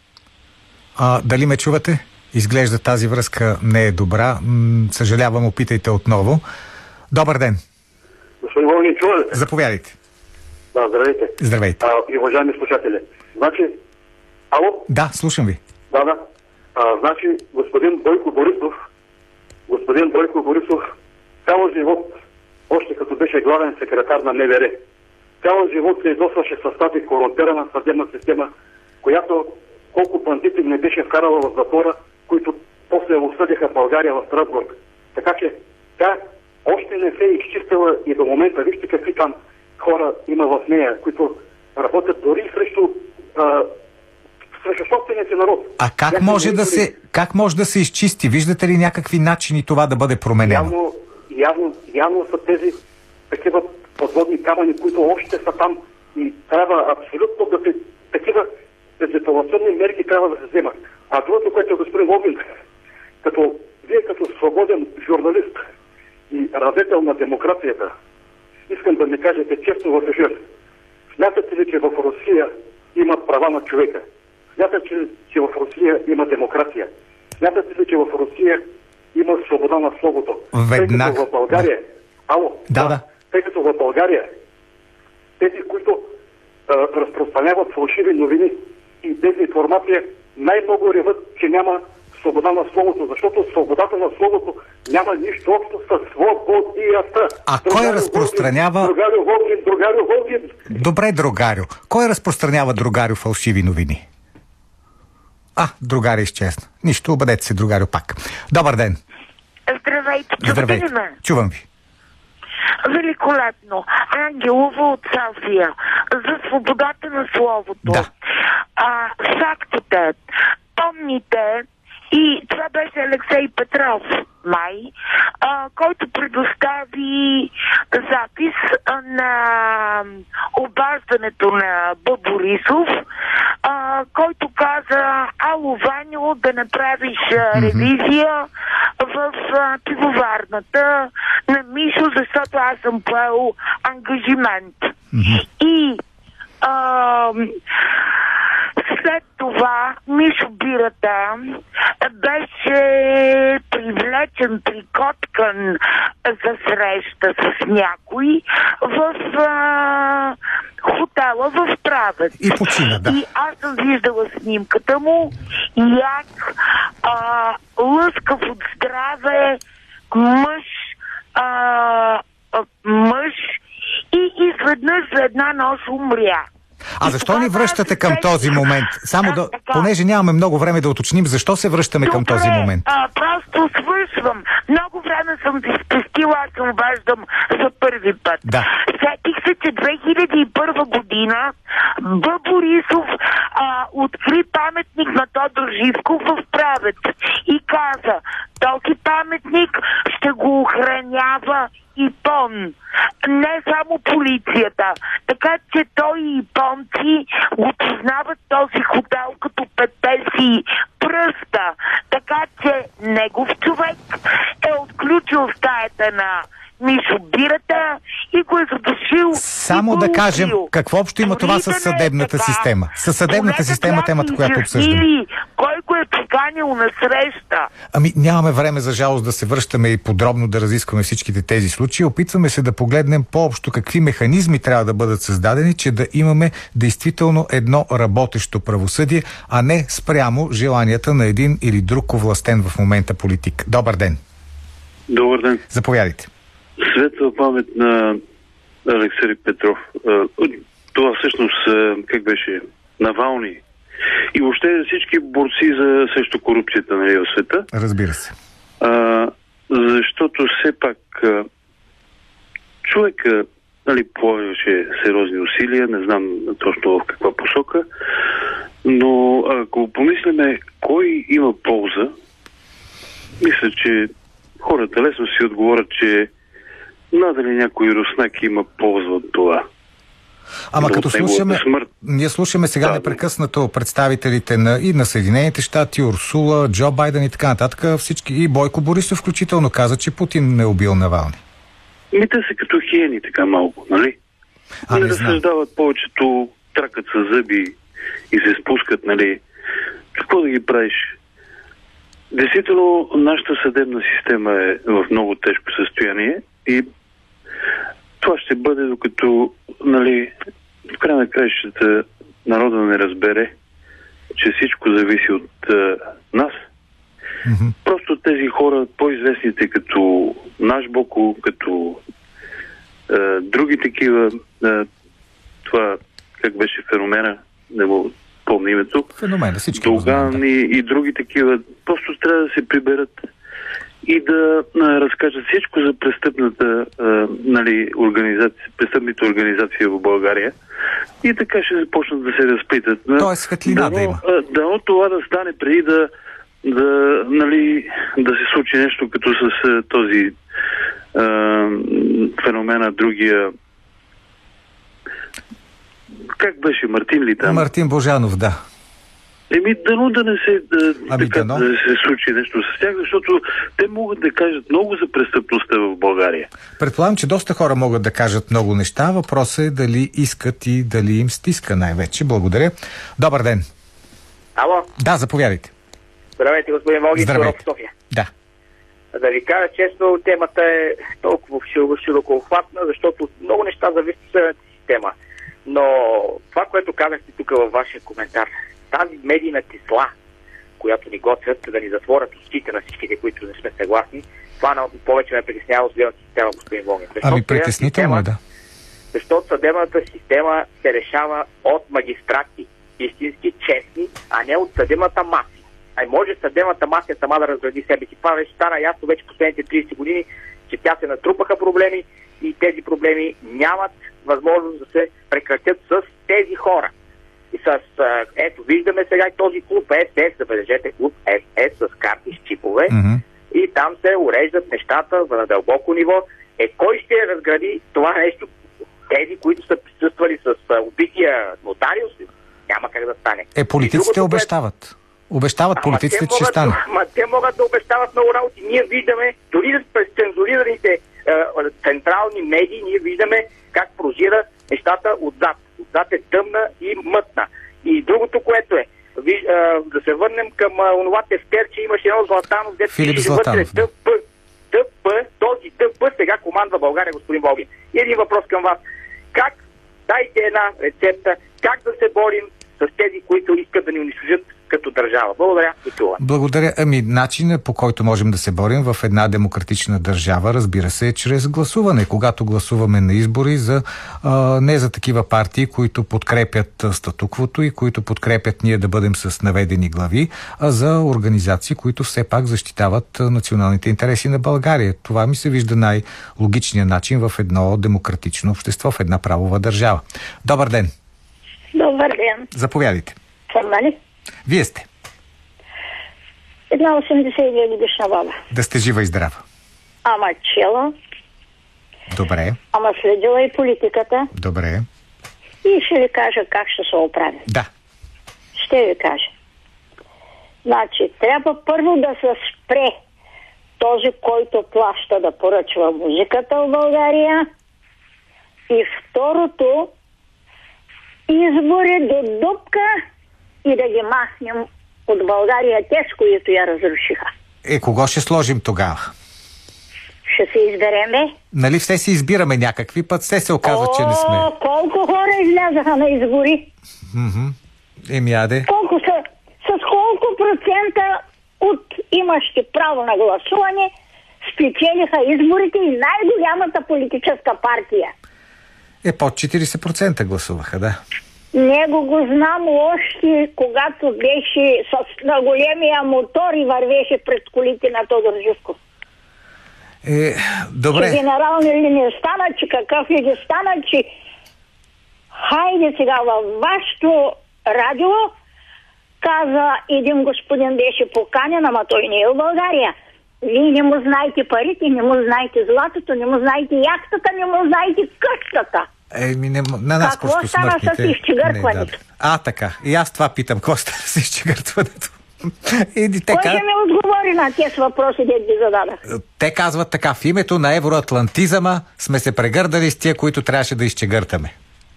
А, дали ме чувате? Изглежда тази връзка не е добра. М- съжалявам, опитайте отново. Добър ден. Господин Волгин, чувате? Заповядайте. Да, здравейте. Здравейте. А, и уважаеми слушатели. Значи, Ало? Да, слушам ви. Да, да. А, значи, господин Бойко Борисов, господин Бойко Борисов, цял живот, още като беше главен секретар на М В Р, цял живот се издосваше с тази корумпирана съдебна система, която колко бандити не беше вкарала в затвора, които после осъдиха България в Страсбург. Така че тя още не се е изчистила и до момента вижте какви там хора има в нея, които работят дори срещу а, срещу собствения си народ. А как Някакви може да министри, се, как може да се изчисти? Виждате ли някакви начини това да бъде променено? Явно, явно, явно са тези такива подводни камъни, които още са там и трябва абсолютно да се такива безапелационни мерки трябва да се вземат. А другото, което е господин Волгин, като вие като свободен журналист и радетел на демокрацията, искам да ми кажете честно в ефир. Смятате ли, че в Русия има права на човека? Смятате ли, че в Русия има демокрация? Смятате ли, че в Русия има свобода на словото? Веднага. Тъй като в България... Ало? Да, да. Тъй като в България тези, които а, разпространяват фалшиви новини и дезинформация, най-много реват, че няма свобода на словото, защото свободата на словото няма нищо общо с свободията. А кой разпространява... Другарю Волгин, другарю Волгин. Добре, другарю. Кой разпространява, другарю, фалшиви новини? А, другарю изчезна. Нищо, обадете се, другарю, пак. Добър ден. Здравейте, чувате Здравейте. ли ме? Чувам ви. Великолепно. Ангелова от София. За свободата на словото. Да. А, фактите. Помните, и това беше Алексей Петров, май, а, който предостави запис а, на обаждането на Б. Борисов, а, който каза: ало, Ваню, да направиш а, ревизия в а, пивоварната на Мишо, защото аз съм поел ангажимент. Mm-hmm. И а, след това Мишо Бирата беше привлечен, прикоткан за среща с някой в а, хотела в Правец. И почина, да. И аз съм виждала снимката му, як а, лъскав от здраве мъж, а, а, мъж и изведнъж за една нощ умря. А защо ни връщате към този момент? Само да, понеже нямаме много време да уточним, защо се връщаме към този момент? А, просто свършвам. Много време съм си спестила, аз съм обаждам за първи път. Да. Сетих се, че две хиляди и първа година Б. Борисов а, откри паметник на Тодор Живков в Правец и каза: този паметник ще го охранява ИПОН, не само полицията. Така че той и ипонци го познават този хотел като петте си пръста. Така че негов човек е отключил стаята на Мишо Бирата и го е задушил. Само да кажем, какво общо има това с съдебната система? Със съдебната система, темата, която обсъждаме. Кой го е поканил на среща? Ами нямаме време, за жалост, да се връщаме и подробно да разискваме всичките тези случаи. Опитваме се да погледнем по-общо какви механизми трябва да бъдат създадени, че да имаме действително едно работещо правосъдие, а не спрямо желанията на един или друг овластен в момента политик. Добър ден. Добър ден. Заповядайте. Светла памет на Алексей Петров. Това всъщност, как беше, Навални. И въобще всички борци за срещу корупцията, нали, в света. Разбира се. А, защото все пак а, човека, нали, полагаше сериозни усилия, не знам точно в каква посока, но ако помислиме кой има полза, мисля, че хората лесно си отговорят, че надали някой руснак има полза от това. Ама като слушаме, ние слушаме сега да, непрекъснато представителите на, и на Съединените щати, Урсула, Джо Байден и така нататък, всички, и Бойко Борисов включително каза, че Путин не е убил Навални. Ми те са като хиени така малко, нали? А, не не разсъждават повечето, тракат с зъби и се спускат, нали? Какво да ги правиш? Действително, нашата съдебна система е в много тежко състояние и това ще бъде докато, нали, в край на краищата народа не разбере, че всичко зависи от а, нас. Mm-hmm. Просто тези хора, по-известните като Наш Боко, като а, други такива, а, това как беше феномена, не го помня името. Феномена, всички Доган и, и други такива, просто трябва да се приберат и да а, разкажат всичко за престъпната а, нали, организация, престъпните организации в България и така ще започнат да се разпитат. Тоест светлина да има. Дано това да стане преди да, да, нали, да се случи нещо като с а, този а, феномена, другия. Как беше? Мартин ли там? Мартин Божанов, да. Еми, дано да не се, да, ами, така, дано. да се случи нещо с тях, защото те могат да кажат много за престъпността в България. Предполагам, че доста хора могат да кажат много неща. Въпросът е дали искат и дали им стиска най-вече. Благодаря. Добър ден. Ало? Да, заповядайте. Здравейте, господин Волгин. Здравейте. София. Да. Да ви кажа честно, темата е толкова широкообхватна, защото много неща зависят от съдебната система. Но това, което казахте тук във вашия коментар, тази медийна кисла, която ни готвят да ни затворят устите на всичките, които не сме съгласни, това повече ме притеснява от съдебната система, господин Волгин. Ами притеснително е, да. Защото съдебната система се решава от магистрати, истински, честни, а не от съдебната маса. Ай може съдебната маса сама да разгради себе си. Това вече стана ясно вече последните трийсет години, че тя се натрупаха проблеми и тези проблеми нямат възможност да се прекратят с тези хора. И с, ето, виждаме сега и този клуб Ес Ес, забележете, клуб Ес Ес с карти с чипове, mm-hmm. и там се уреждат нещата на дълбоко ниво. Е, кой ще разгради това нещо? Тези, които са присъствали с убития нотариус, няма как да стане. Е, политиците обещават. Обещават политиците, че ще стане. Ма те могат да обещават много работи. Ние виждаме, дори през цензурираните е, централни медии, ние виждаме как прозира нещата отзад. Отзад е тъмна и мътна. И другото, което е, ви, е да се върнем към онова тефтерче, имаше едно Златанов, дето Филип Златанов. Да. ТП, ТП, този ТП сега командва България, господин Волгин. И един въпрос към вас. Как, дайте една рецепта, как да се борим с тези, които искат да ни унищожат като държава. Благодаря и това. Благодаря. Ами, начинът, по който можем да се борим в една демократична държава, разбира се, е чрез гласуване. Когато гласуваме на избори за, а, не за такива партии, които подкрепят статуквото и които подкрепят ние да бъдем с наведени глави, а за организации, които все пак защитават националните интереси на България. Това ми се вижда най-логичният начин в едно демократично общество, в една правова държава. Добър ден! Добър ден! Заповядайте. Съм, нали? Вие сте. Една осемдесет и две годишна баба. Да сте жива и здрава. Ама чела. Добре. Ама следила и политиката. Добре. И ще ви кажа как ще се оправи. Да. Ще ви кажа. Значи, трябва първо да се спре този, който плаща да поръчва музиката в България. И второто, избори до дупка и да ги махнем от България те, с които я разрушиха. Е, кого ще сложим тогава? Ще се избереме. Нали все си избираме някакви, път все се оказва, О, че не сме. колко хора излязаха на избори? Mm-hmm. Еми, аде. Колко са, с колко процента от имащи право на гласуване спечелиха изборите и най-голямата политическа партия? Е, под четирийсет процента гласуваха, да. Него го знам още, когато беше с, на големия мотор и вървеше пред колите на Тодор Живков. Е, добре. Че генерални ли не стана, че какъв ли не стана, че хайде сега във вашето радио, каза един господин, беше поканен, ама той не е в България. Вие не му знаете парите, не му знаете златото, не му знаете яхтата, не му знаете къщата. Еми, не, на нас какво стана смъртните... с изчегъртването? Да. А, така. И аз това питам. Какво стана с изчегъртването? Кой ще ми отговори на тези въпроси, де ги зададах? Те казват така: в името на евроатлантизъма сме се прегърдали с тия, които трябваше да изчегъртаме.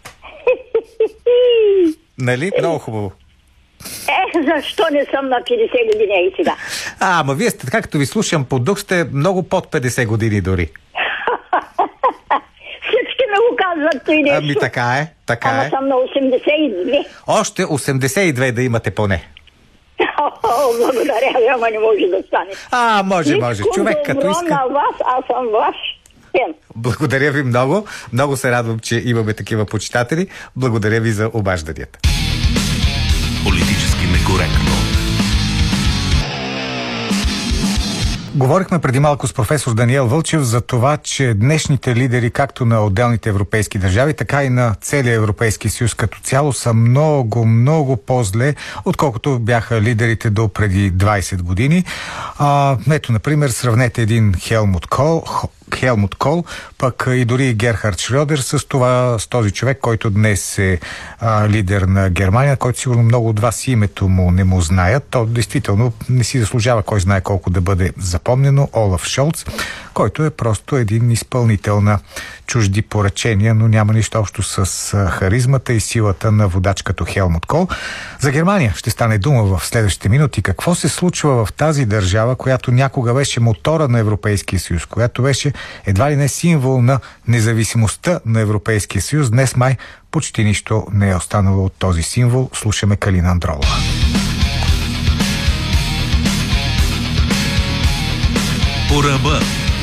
Нали? Много хубаво. Ех, защо не съм на петдесет години и сега? А, ама вие сте, както ви слушам по дух, сте много под петдесет години дори. Всички ме го казват той нещо. Ами така е, така Ама е. съм на осемдесет и две. Още осемдесет и две да имате поне. Благодаря ви, ама не може да стане. А, може, може. Всичко Човек като добро иска. на вас, аз съм ваш фен. Благодаря ви много. Много се радвам, че имаме такива почитатели. Благодаря ви за обажданията. Политически некоректно. Говорихме преди малко с професор Даниел Вълчев за това, че днешните лидери, както на отделните европейски държави, така и на целия Европейски съюз като цяло, са много, много по-зле, отколкото бяха лидерите до преди двайсет години. А, ето, например, сравнете един Хелмут Кол, Хелмут Кол, пък и дори Герхард Шрьодер с това, с този човек, който днес е а, лидер на Германия, който сигурно много от вас името му не му знаят. То действително не си заслужава кой знае колко да бъде запомнено. Олаф Шолц, който е просто един изпълнител на чужди поръчения, но няма нищо общо с а, харизмата и силата на водач като Хелмут Кол. За Германия ще стане дума в следващите минути. Какво се случва в тази държава, която някога беше мотора на Европейския съюз, която беше едва ли не символ на независимостта на Европейския съюз. Днес май почти нищо не е останало от този символ. Слушаме Калина Андролова. По ръба.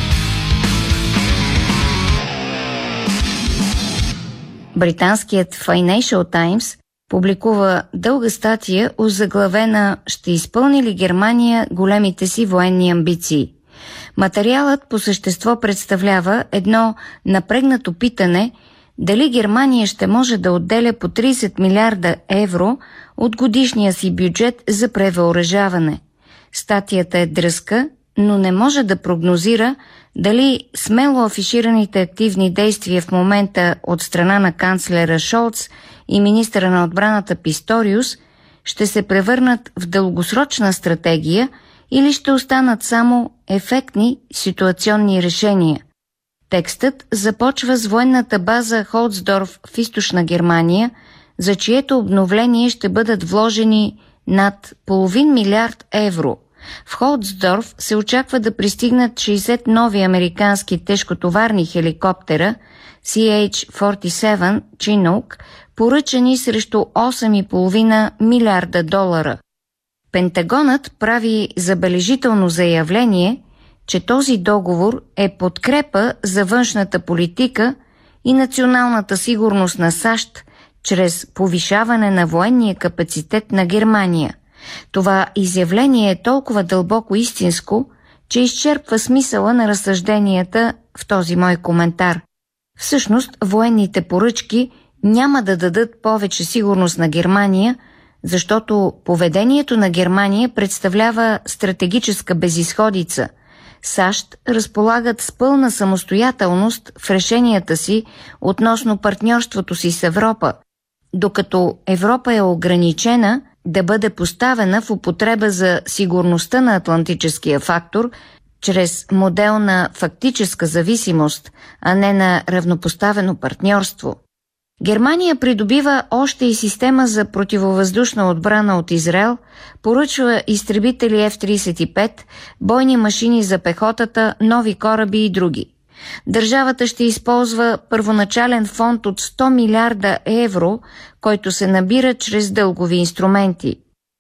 Британският Financial Times публикува дълга статия, озаглавена «Ще изпълни ли Германия големите си военни амбиции?». Материалът по същество представлява едно напрегнато питане дали Германия ще може да отделя по трийсет милиарда евро от годишния си бюджет за превъоръжаване. Статията е дръзка, но не може да прогнозира дали смело афишираните активни действия в момента от страна на канцлера Шолц и министъра на отбраната Писториус ще се превърнат в дългосрочна стратегия или ще останат само ефектни ситуационни решения. Текстът започва с военната база Холцдорф в източна Германия, за чието обновление ще бъдат вложени над половин милиард евро. В Холцдорф се очаква да пристигнат шейсет нови американски тежкотоварни хеликоптера Си Ейч сорок и седем Chinook, поръчани срещу осем и половина милиарда долара. Пентагонът прави забележително заявление, че този договор е подкрепа за външната политика и националната сигурност на САЩ чрез повишаване на военния капацитет на Германия. Това изявление е толкова дълбоко истинско, че изчерпва смисъла на разсъжденията в този мой коментар. Всъщност, военните поръчки няма да дадат повече сигурност на Германия, защото поведението на Германия представлява стратегическа безизходица. САЩ разполагат с пълна самостоятелност в решенията си относно партньорството си с Европа, докато Европа е ограничена да бъде поставена в употреба за сигурността на атлантическия фактор чрез модел на фактическа зависимост, а не на равнопоставено партньорство. Германия придобива още и система за противовъздушна отбрана от Израел, поръчва изтребители Еф трийсет и пет, бойни машини за пехотата, нови кораби и други. Държавата ще използва първоначален фонд от сто милиарда евро, който се набира чрез дългови инструменти.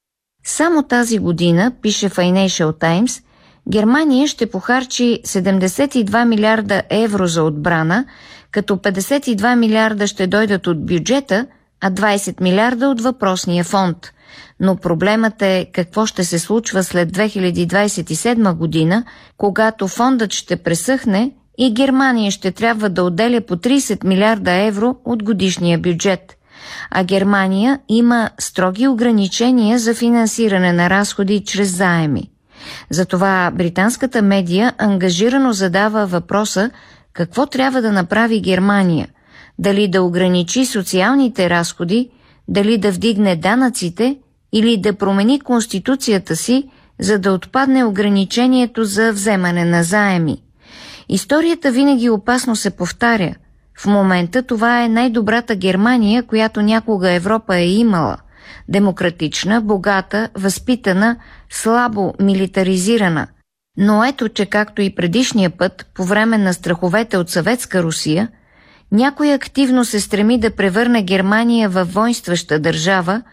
Само тази година, пише Financial Times, Германия ще похарчи седемдесет и два милиарда евро за отбрана, като петдесет и два милиарда ще дойдат от бюджета, а двайсет милиарда от въпросния фонд. Но проблемът е какво ще се случва след две хиляди двайсет и седма година, когато фондът ще пресъхне и Германия ще трябва да отделя по трийсет милиарда евро от годишния бюджет. А Германия има строги ограничения за финансиране на разходи чрез заеми. Затова британската медия ангажирано задава въпроса какво трябва да направи Германия, дали да ограничи социалните разходи, дали да вдигне данъците или да промени конституцията си, за да отпадне ограничението за вземане на заеми. Историята винаги опасно се повтаря. В момента това е най-добрата Германия, която някога Европа е имала. Демократична, богата, възпитана, слабо милитаризирана. Но ето, че както и предишния път, по време на страховете от съветска Русия, някой активно се стреми да превърне Германия във войнстваща държава,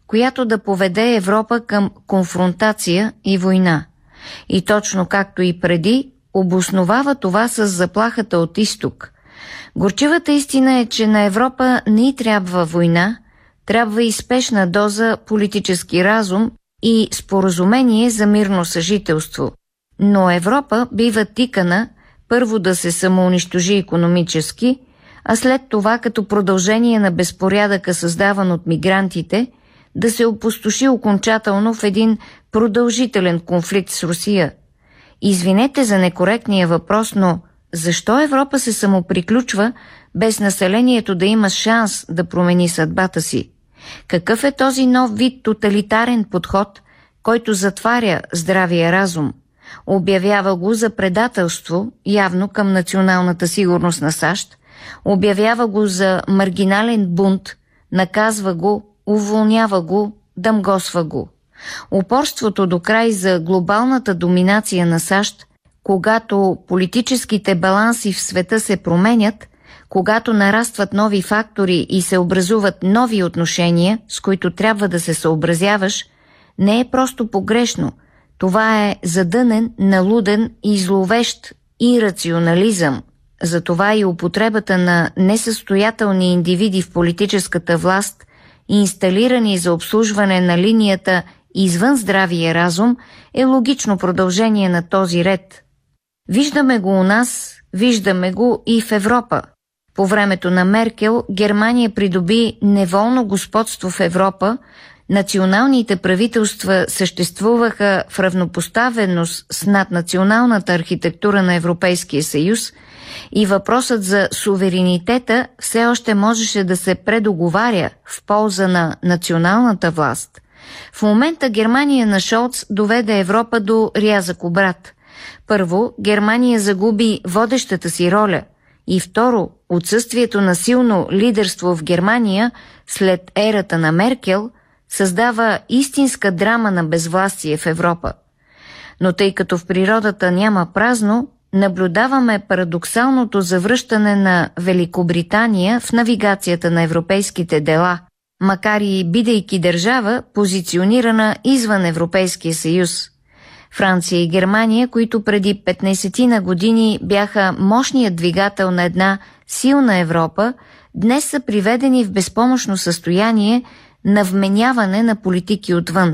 която да поведе Европа към конфронтация и война. И точно както и преди, обосновава това с заплахата от изток. Горчивата истина е, че на Европа не й трябва война, трябва и спешна доза политически разум и споразумение за мирно съжителство. Но Европа бива тикана първо да се самоунищожи икономически, а след това като продължение на безпорядъка, създаван от мигрантите, да се опустоши окончателно в един продължителен конфликт с Русия. Извинете за некоректния въпрос, но защо Европа се самоприключва без населението да има шанс да промени съдбата си? Какъв е този нов вид тоталитарен подход, който затваря здравия разум? Обявява го за предателство, явно към националната сигурност на САЩ, обявява го за маргинален бунт, наказва го, уволнява го, дамгосва го. Упорството до край за глобалната доминация на САЩ, когато политическите баланси в света се променят, когато нарастват нови фактори и се образуват нови отношения, с които трябва да се съобразяваш, не е просто погрешно. Това е задънен, налуден и зловещ ирационализъм. Затова и употребата на несъстоятелни индивиди в политическата власт, инсталирани за обслужване на линията извън здравия разум, е логично продължение на този ред. Виждаме го у нас, виждаме го и в Европа. По времето на Меркел Германия придоби неволно господство в Европа, националните правителства съществуваха в равнопоставеност с наднационалната архитектура на Европейския съюз и въпросът за суверенитета все още можеше да се предоговаря в полза на националната власт. В момента Германия на Шолц доведе Европа до рязък обрат. Първо, Германия загуби водещата си роля и второ, отсъствието на силно лидерство в Германия след ерата на Меркел създава истинска драма на безвластие в Европа. Но тъй като в природата няма празно, наблюдаваме парадоксалното завръщане на Великобритания в навигацията на европейските дела, макар и бидейки държава, позиционирана извън Европейския съюз. Франция и Германия, които преди петнайсет години бяха мощният двигател на една силна Европа, днес са приведени в безпомощно състояние на вменяване на политики отвън.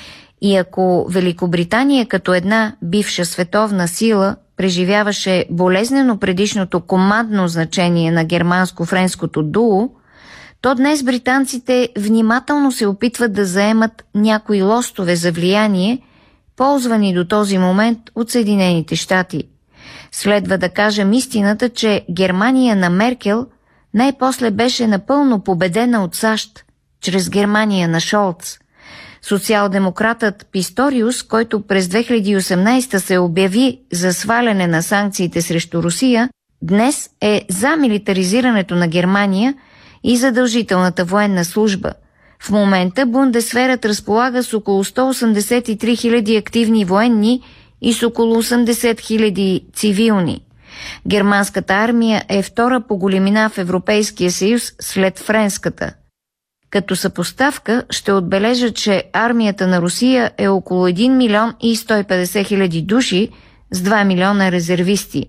И ако Великобритания като една бивша световна сила преживяваше болезнено предишното командно значение на германско-френското дуо, то днес британците внимателно се опитват да заемат някои лостове за влияние, ползвани до този момент от Съединените щати. Следва да кажем истината, че Германия на Меркел най-после беше напълно победена от САЩ, чрез Германия на Шолц. Социал-демократът Писториус, който през две хиляди и осемнайсета се обяви за сваляне на санкциите срещу Русия, днес е за милитаризирането на Германия и задължителната военна служба. В момента Бундесверът разполага с около сто осемдесет и три хиляди активни военни и с около осемдесет хиляди цивилни. Германската армия е втора по големина в Европейския съюз след френската. Като съпоставка ще отбележа, че армията на Русия е около един милион и сто и петдесет хиляди души с два милиона резервисти.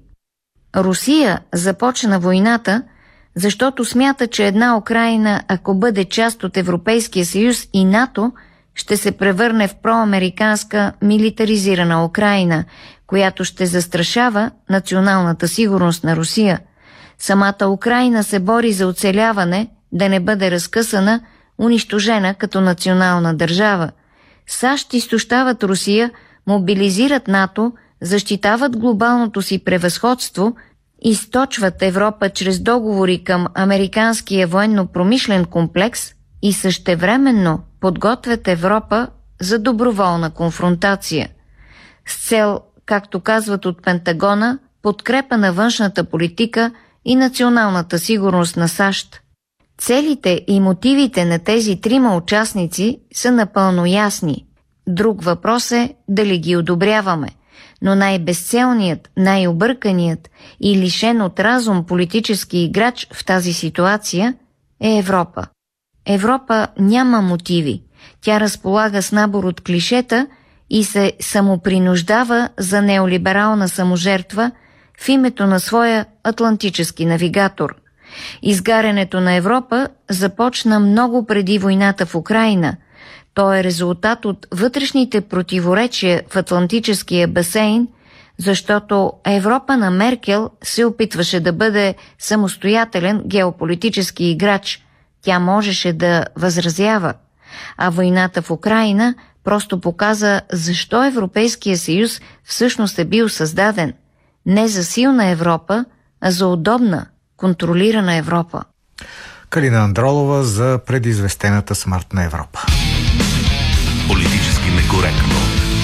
Русия започна войната, защото смята, че една Украйна, ако бъде част от Европейския съюз и НАТО, ще се превърне в проамериканска милитаризирана Украйна, която ще застрашава националната сигурност на Русия. Самата Украйна се бори за оцеляване, да не бъде разкъсана, унищожена като национална държава. САЩ изтощават Русия, мобилизират НАТО, защитават глобалното си превъзходство, източват Европа чрез договори към американския военно-промишлен комплекс и същевременно подготвят Европа за доброволна конфронтация. С цел, както казват от Пентагона, подкрепа на външната политика и националната сигурност на САЩ. Целите и мотивите на тези трима участници са напълно ясни. Друг въпрос е дали ги одобряваме, но най-безцелният, най-обърканият и лишен от разум политически играч в тази ситуация е Европа. Европа няма мотиви. Тя разполага с набор от клишета и се самопринуждава за неолиберална саможертва в името на своя атлантически навигатор. Изгарянето на Европа започна много преди войната в Украйна. То е резултат от вътрешните противоречия в Атлантическия басейн, защото Европа на Меркел се опитваше да бъде самостоятелен геополитически играч. Тя можеше да възразява. А войната в Украйна просто показа защо Европейския съюз всъщност е бил създаден. Не за силна Европа, а за удобна, контролирана Европа. Калина Андролова за предизвестената смърт на Европа. Политически некоректно.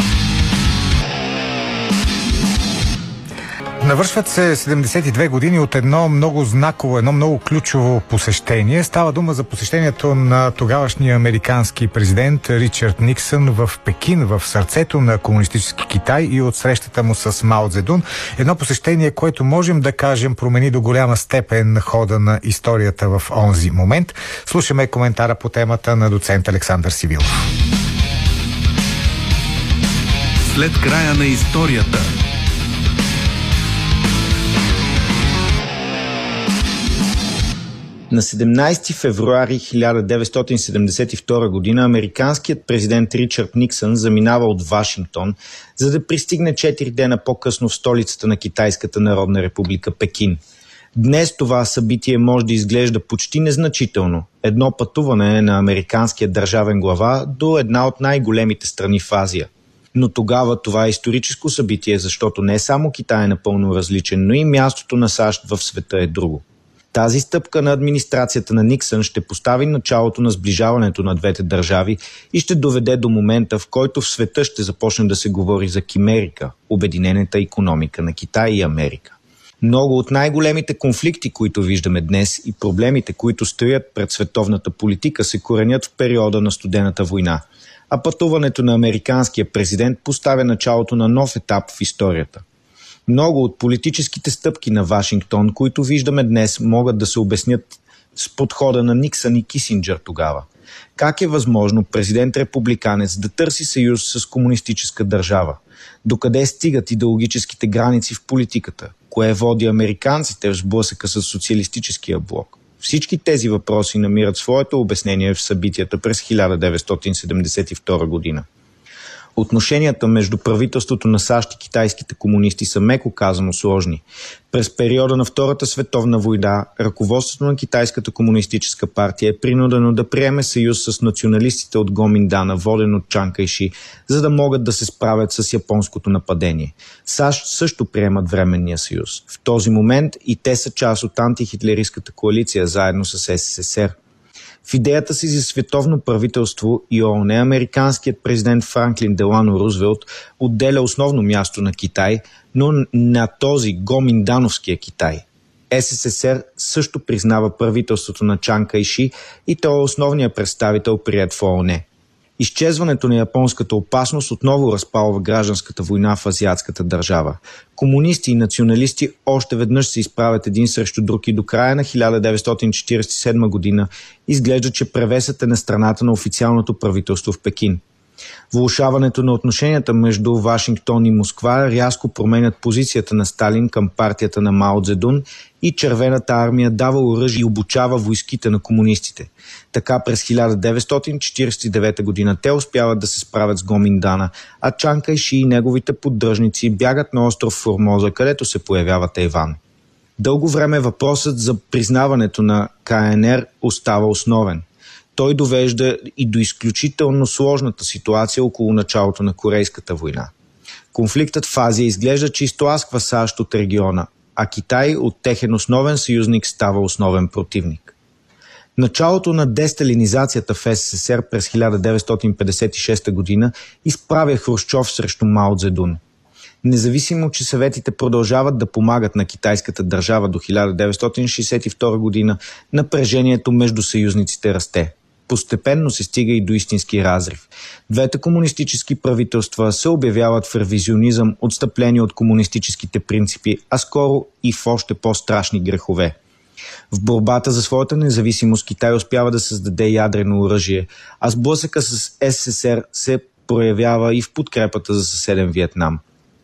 Навършват се седемдесет и две години от едно много знаково, едно много ключово посещение. Става дума за посещението на тогавашния американски президент Ричард Никсън в Пекин, в сърцето на комунистически Китай и от срещата му с Мао Цзедун. Едно посещение, което можем да кажем промени до голяма степен хода на историята в онзи момент. Слушаме коментара по темата на доцент Александър Сивилов. След края на историята. На седемнадесети февруари хиляда деветстотин седемдесет и втора година американският президент Ричард Никсън заминава от Вашингтон, за да пристигне четири дена по-късно в столицата на Китайската народна република Пекин. Днес това събитие може да изглежда почти незначително. Едно пътуване на американския държавен глава до една от най-големите страни в Азия. Но тогава това е историческо събитие, защото не само Китай е напълно различен, но и мястото на САЩ в света е друго. Тази стъпка на администрацията на Никсън ще постави началото на сближаването на двете държави и ще доведе до момента, в който в света ще започне да се говори за Кимерика, обединената икономика на Китай и Америка. Много от най-големите конфликти, които виждаме днес и проблемите, които стоят пред световната политика, се коренят в периода на Студената война, а пътуването на американския президент поставя началото на нов етап в историята. Много от политическите стъпки на Вашингтон, които виждаме днес, могат да се обяснят с подхода на Никсън и Кисинджър тогава. Как е възможно президент-републиканец да търси съюз с комунистическа държава? Докъде стигат идеологическите граници в политиката? Кое води американците в сблъсъка с социалистическия блок? Всички тези въпроси намират своето обяснение в събитията през хиляда деветстотин седемдесет и втора година. Отношенията между правителството на САЩ и китайските комунисти са меко казано сложни. През периода на Втората световна война ръководството на Китайската комунистическа партия е принудено да приеме съюз с националистите от Гоминдана, воден от Чан Кайши, за да могат да се справят с японското нападение. САЩ също приемат временния съюз. В този момент и те са част от антихитлеристката коалиция, заедно с СССР. В идеята си за световно правителство и ООН американският президент Франклин Делано Рузвелт отделя основно място на Китай, но на този гоминдановския Китай. СССР също признава правителството на Чан Кайши и той е основният представител приет в ООН. Изчезването на японската опасност отново разпалва гражданската война в азиатската държава. Комунисти и националисти още веднъж се изправят един срещу друг и до края на хиляда деветстотин четиридесет и седма година изглежда, че превесът е на страната на официалното правителство в Пекин. Влошаването на отношенията между Вашингтон и Москва рязко променят позицията на Сталин към партията на Мао Цзедун и Червената армия дава оръжие и обучава войските на комунистите. Така през хиляда деветстотин четиридесет и девета година те успяват да се справят с Гоминдана, а Чан Кайши и неговите поддръжници бягат на остров Формоза, където се появява Тайван. Дълго време въпросът за признаването на КНР остава основен. Той довежда и до изключително сложната ситуация около началото на Корейската война. Конфликтът в Азия изглежда, че изтласква САЩ от региона, а Китай от техен основен съюзник става основен противник. Началото на десталинизацията в СССР през хиляда деветстотин петдесет и шеста година изправя Хрущов срещу Мао Цзедун. Независимо, че съветите продължават да помагат на китайската държава до хиляда деветстотин шейсет и втора година, напрежението между съюзниците расте. Постепенно се стига и до истински разрив. Двете комунистически правителства се обявяват в ревизионизъм, отстъпление от комунистическите принципи, а скоро и в още по-страшни грехове. В борбата за своята независимост Китай успява да създаде ядрено оръжие, а сблъсъка с СССР се проявява и в подкрепата за съседен Виетнам.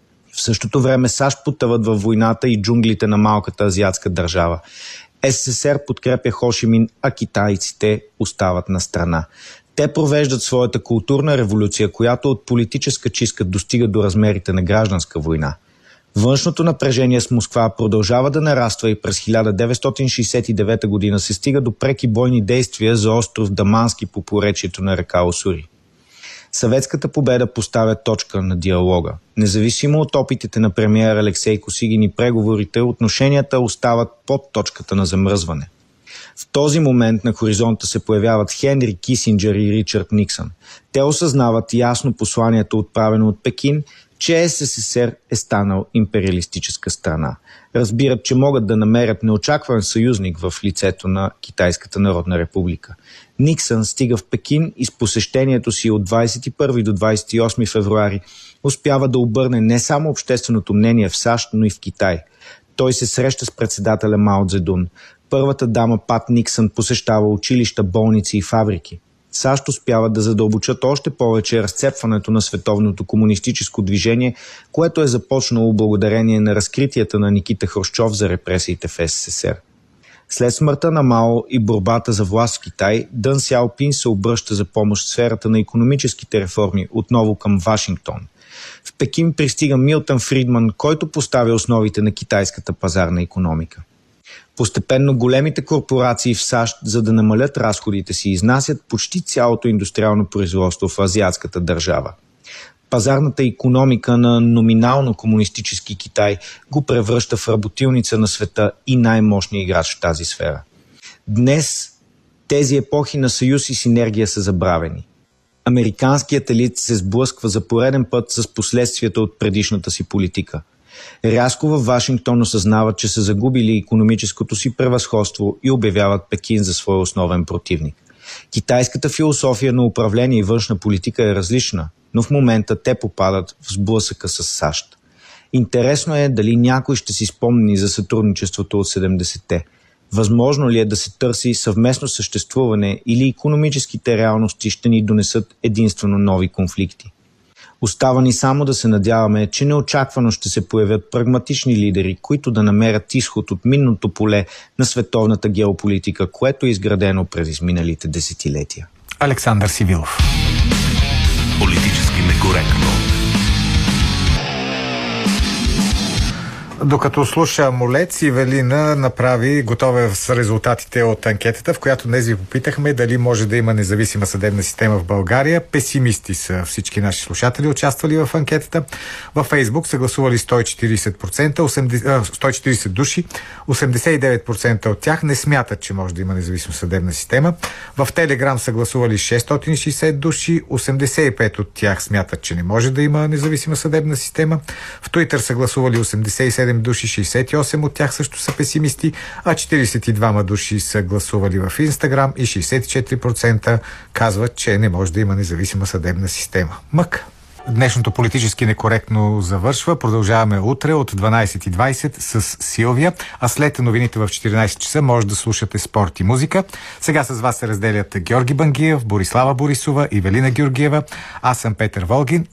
В същото време САЩ потъват във войната и джунглите на малката азиатска държава. СССР подкрепя Хо Ши Мин, а китайците остават на страна. Те провеждат своята културна революция, която от политическа чистка достига до размерите на гражданска война. Външното напрежение с Москва продължава да нараства и през хиляда деветстотин шейсет и девета година се стига до преки бойни действия за остров Дамански по поречието на река Усури. Съветската победа поставя точка на диалога. Независимо от опитите на премиер Алексей Косигин и преговорите, отношенията остават под точката на замръзване. В този момент на хоризонта се появяват Хенри Кисинджър и Ричард Никсън. Те осъзнават ясно посланието, отправено от Пекин, че СССР е станал империалистическа страна. Разбират, че могат да намерят неочакван съюзник в лицето на Китайската народна република. Никсън стига в Пекин и с посещението си от двадесет и първи до двадесет и осми февруари успява да обърне не само общественото мнение в САЩ, но и в Китай. Той се среща с председателя Мао Цзедун. Първата дама Пат Никсън посещава училища, болници и фабрики. САЩ успяват да задълбочат още повече разцепването на световното комунистическо движение, което е започнало благодарение на разкритията на Никита Хрущов за репресиите в СССР. След смъртта на Мао и борбата за власт в Китай, Дън Сяопин се обръща за помощ в сферата на икономическите реформи отново към Вашингтон. В Пекин пристига Милтън Фридман, който поставя основите на китайската пазарна икономика. Постепенно големите корпорации в САЩ, за да намалят разходите си, изнасят почти цялото индустриално производство в азиатската държава. Пазарната икономика на номинално комунистически Китай го превръща в работилница на света и най-мощния играч в тази сфера. Днес тези епохи на съюз и синергия са забравени. Американският елит се сблъсква за пореден път с последствията от предишната си политика. Рязко във Вашингтон осъзнават, че са загубили икономическото си превъзходство и обявяват Пекин за свой основен противник. Китайската философия на управление и външна политика е различна, но в момента те попадат в сблъсъка с САЩ. Интересно е дали някой ще си спомни за сътрудничеството от седемдесетте. Възможно ли е да се търси съвместно съществуване или икономическите реалности ще ни донесат единствено нови конфликти? Остава ни само да се надяваме, че неочаквано ще се появят прагматични лидери, които да намерят изход от минното поле на световната геополитика, което е изградено през изминалите десетилетия. Александър Сивилов. Политически некоректно. Докато слуша Молец, Ивелина направи готова с резултатите от анкетата, в която днес ви попитахме дали може да има независима съдебна система в България. Песимисти са всички наши слушатели, участвали в анкетата. Във Фейсбук са гласували сто и четиридесет процента, сто и четиридесет души, осемдесет и девет процента от тях не смятат, че може да има независима съдебна система. В Телеграм са гласували шестстотин и шейсет души, осемдесет и пет от тях смятат, че не може да има независима съдебна система. В Туитър са гласували осемдесет и седем души, шейсет и осем от тях също са песимисти, а четиридесет и двама души са гласували в Инстаграм и шейсет и четири процента казват, че не може да има независима съдебна система. Мък! Днешното политически некоректно завършва. Продължаваме утре от дванадесет и двадесет с Силвия, а след новините в четиринадесет часа може да слушате спорт и музика. Сега с вас се разделят Георги Бангиев, Борислава Борисова и Велина Георгиева. Аз съм Петър Волгин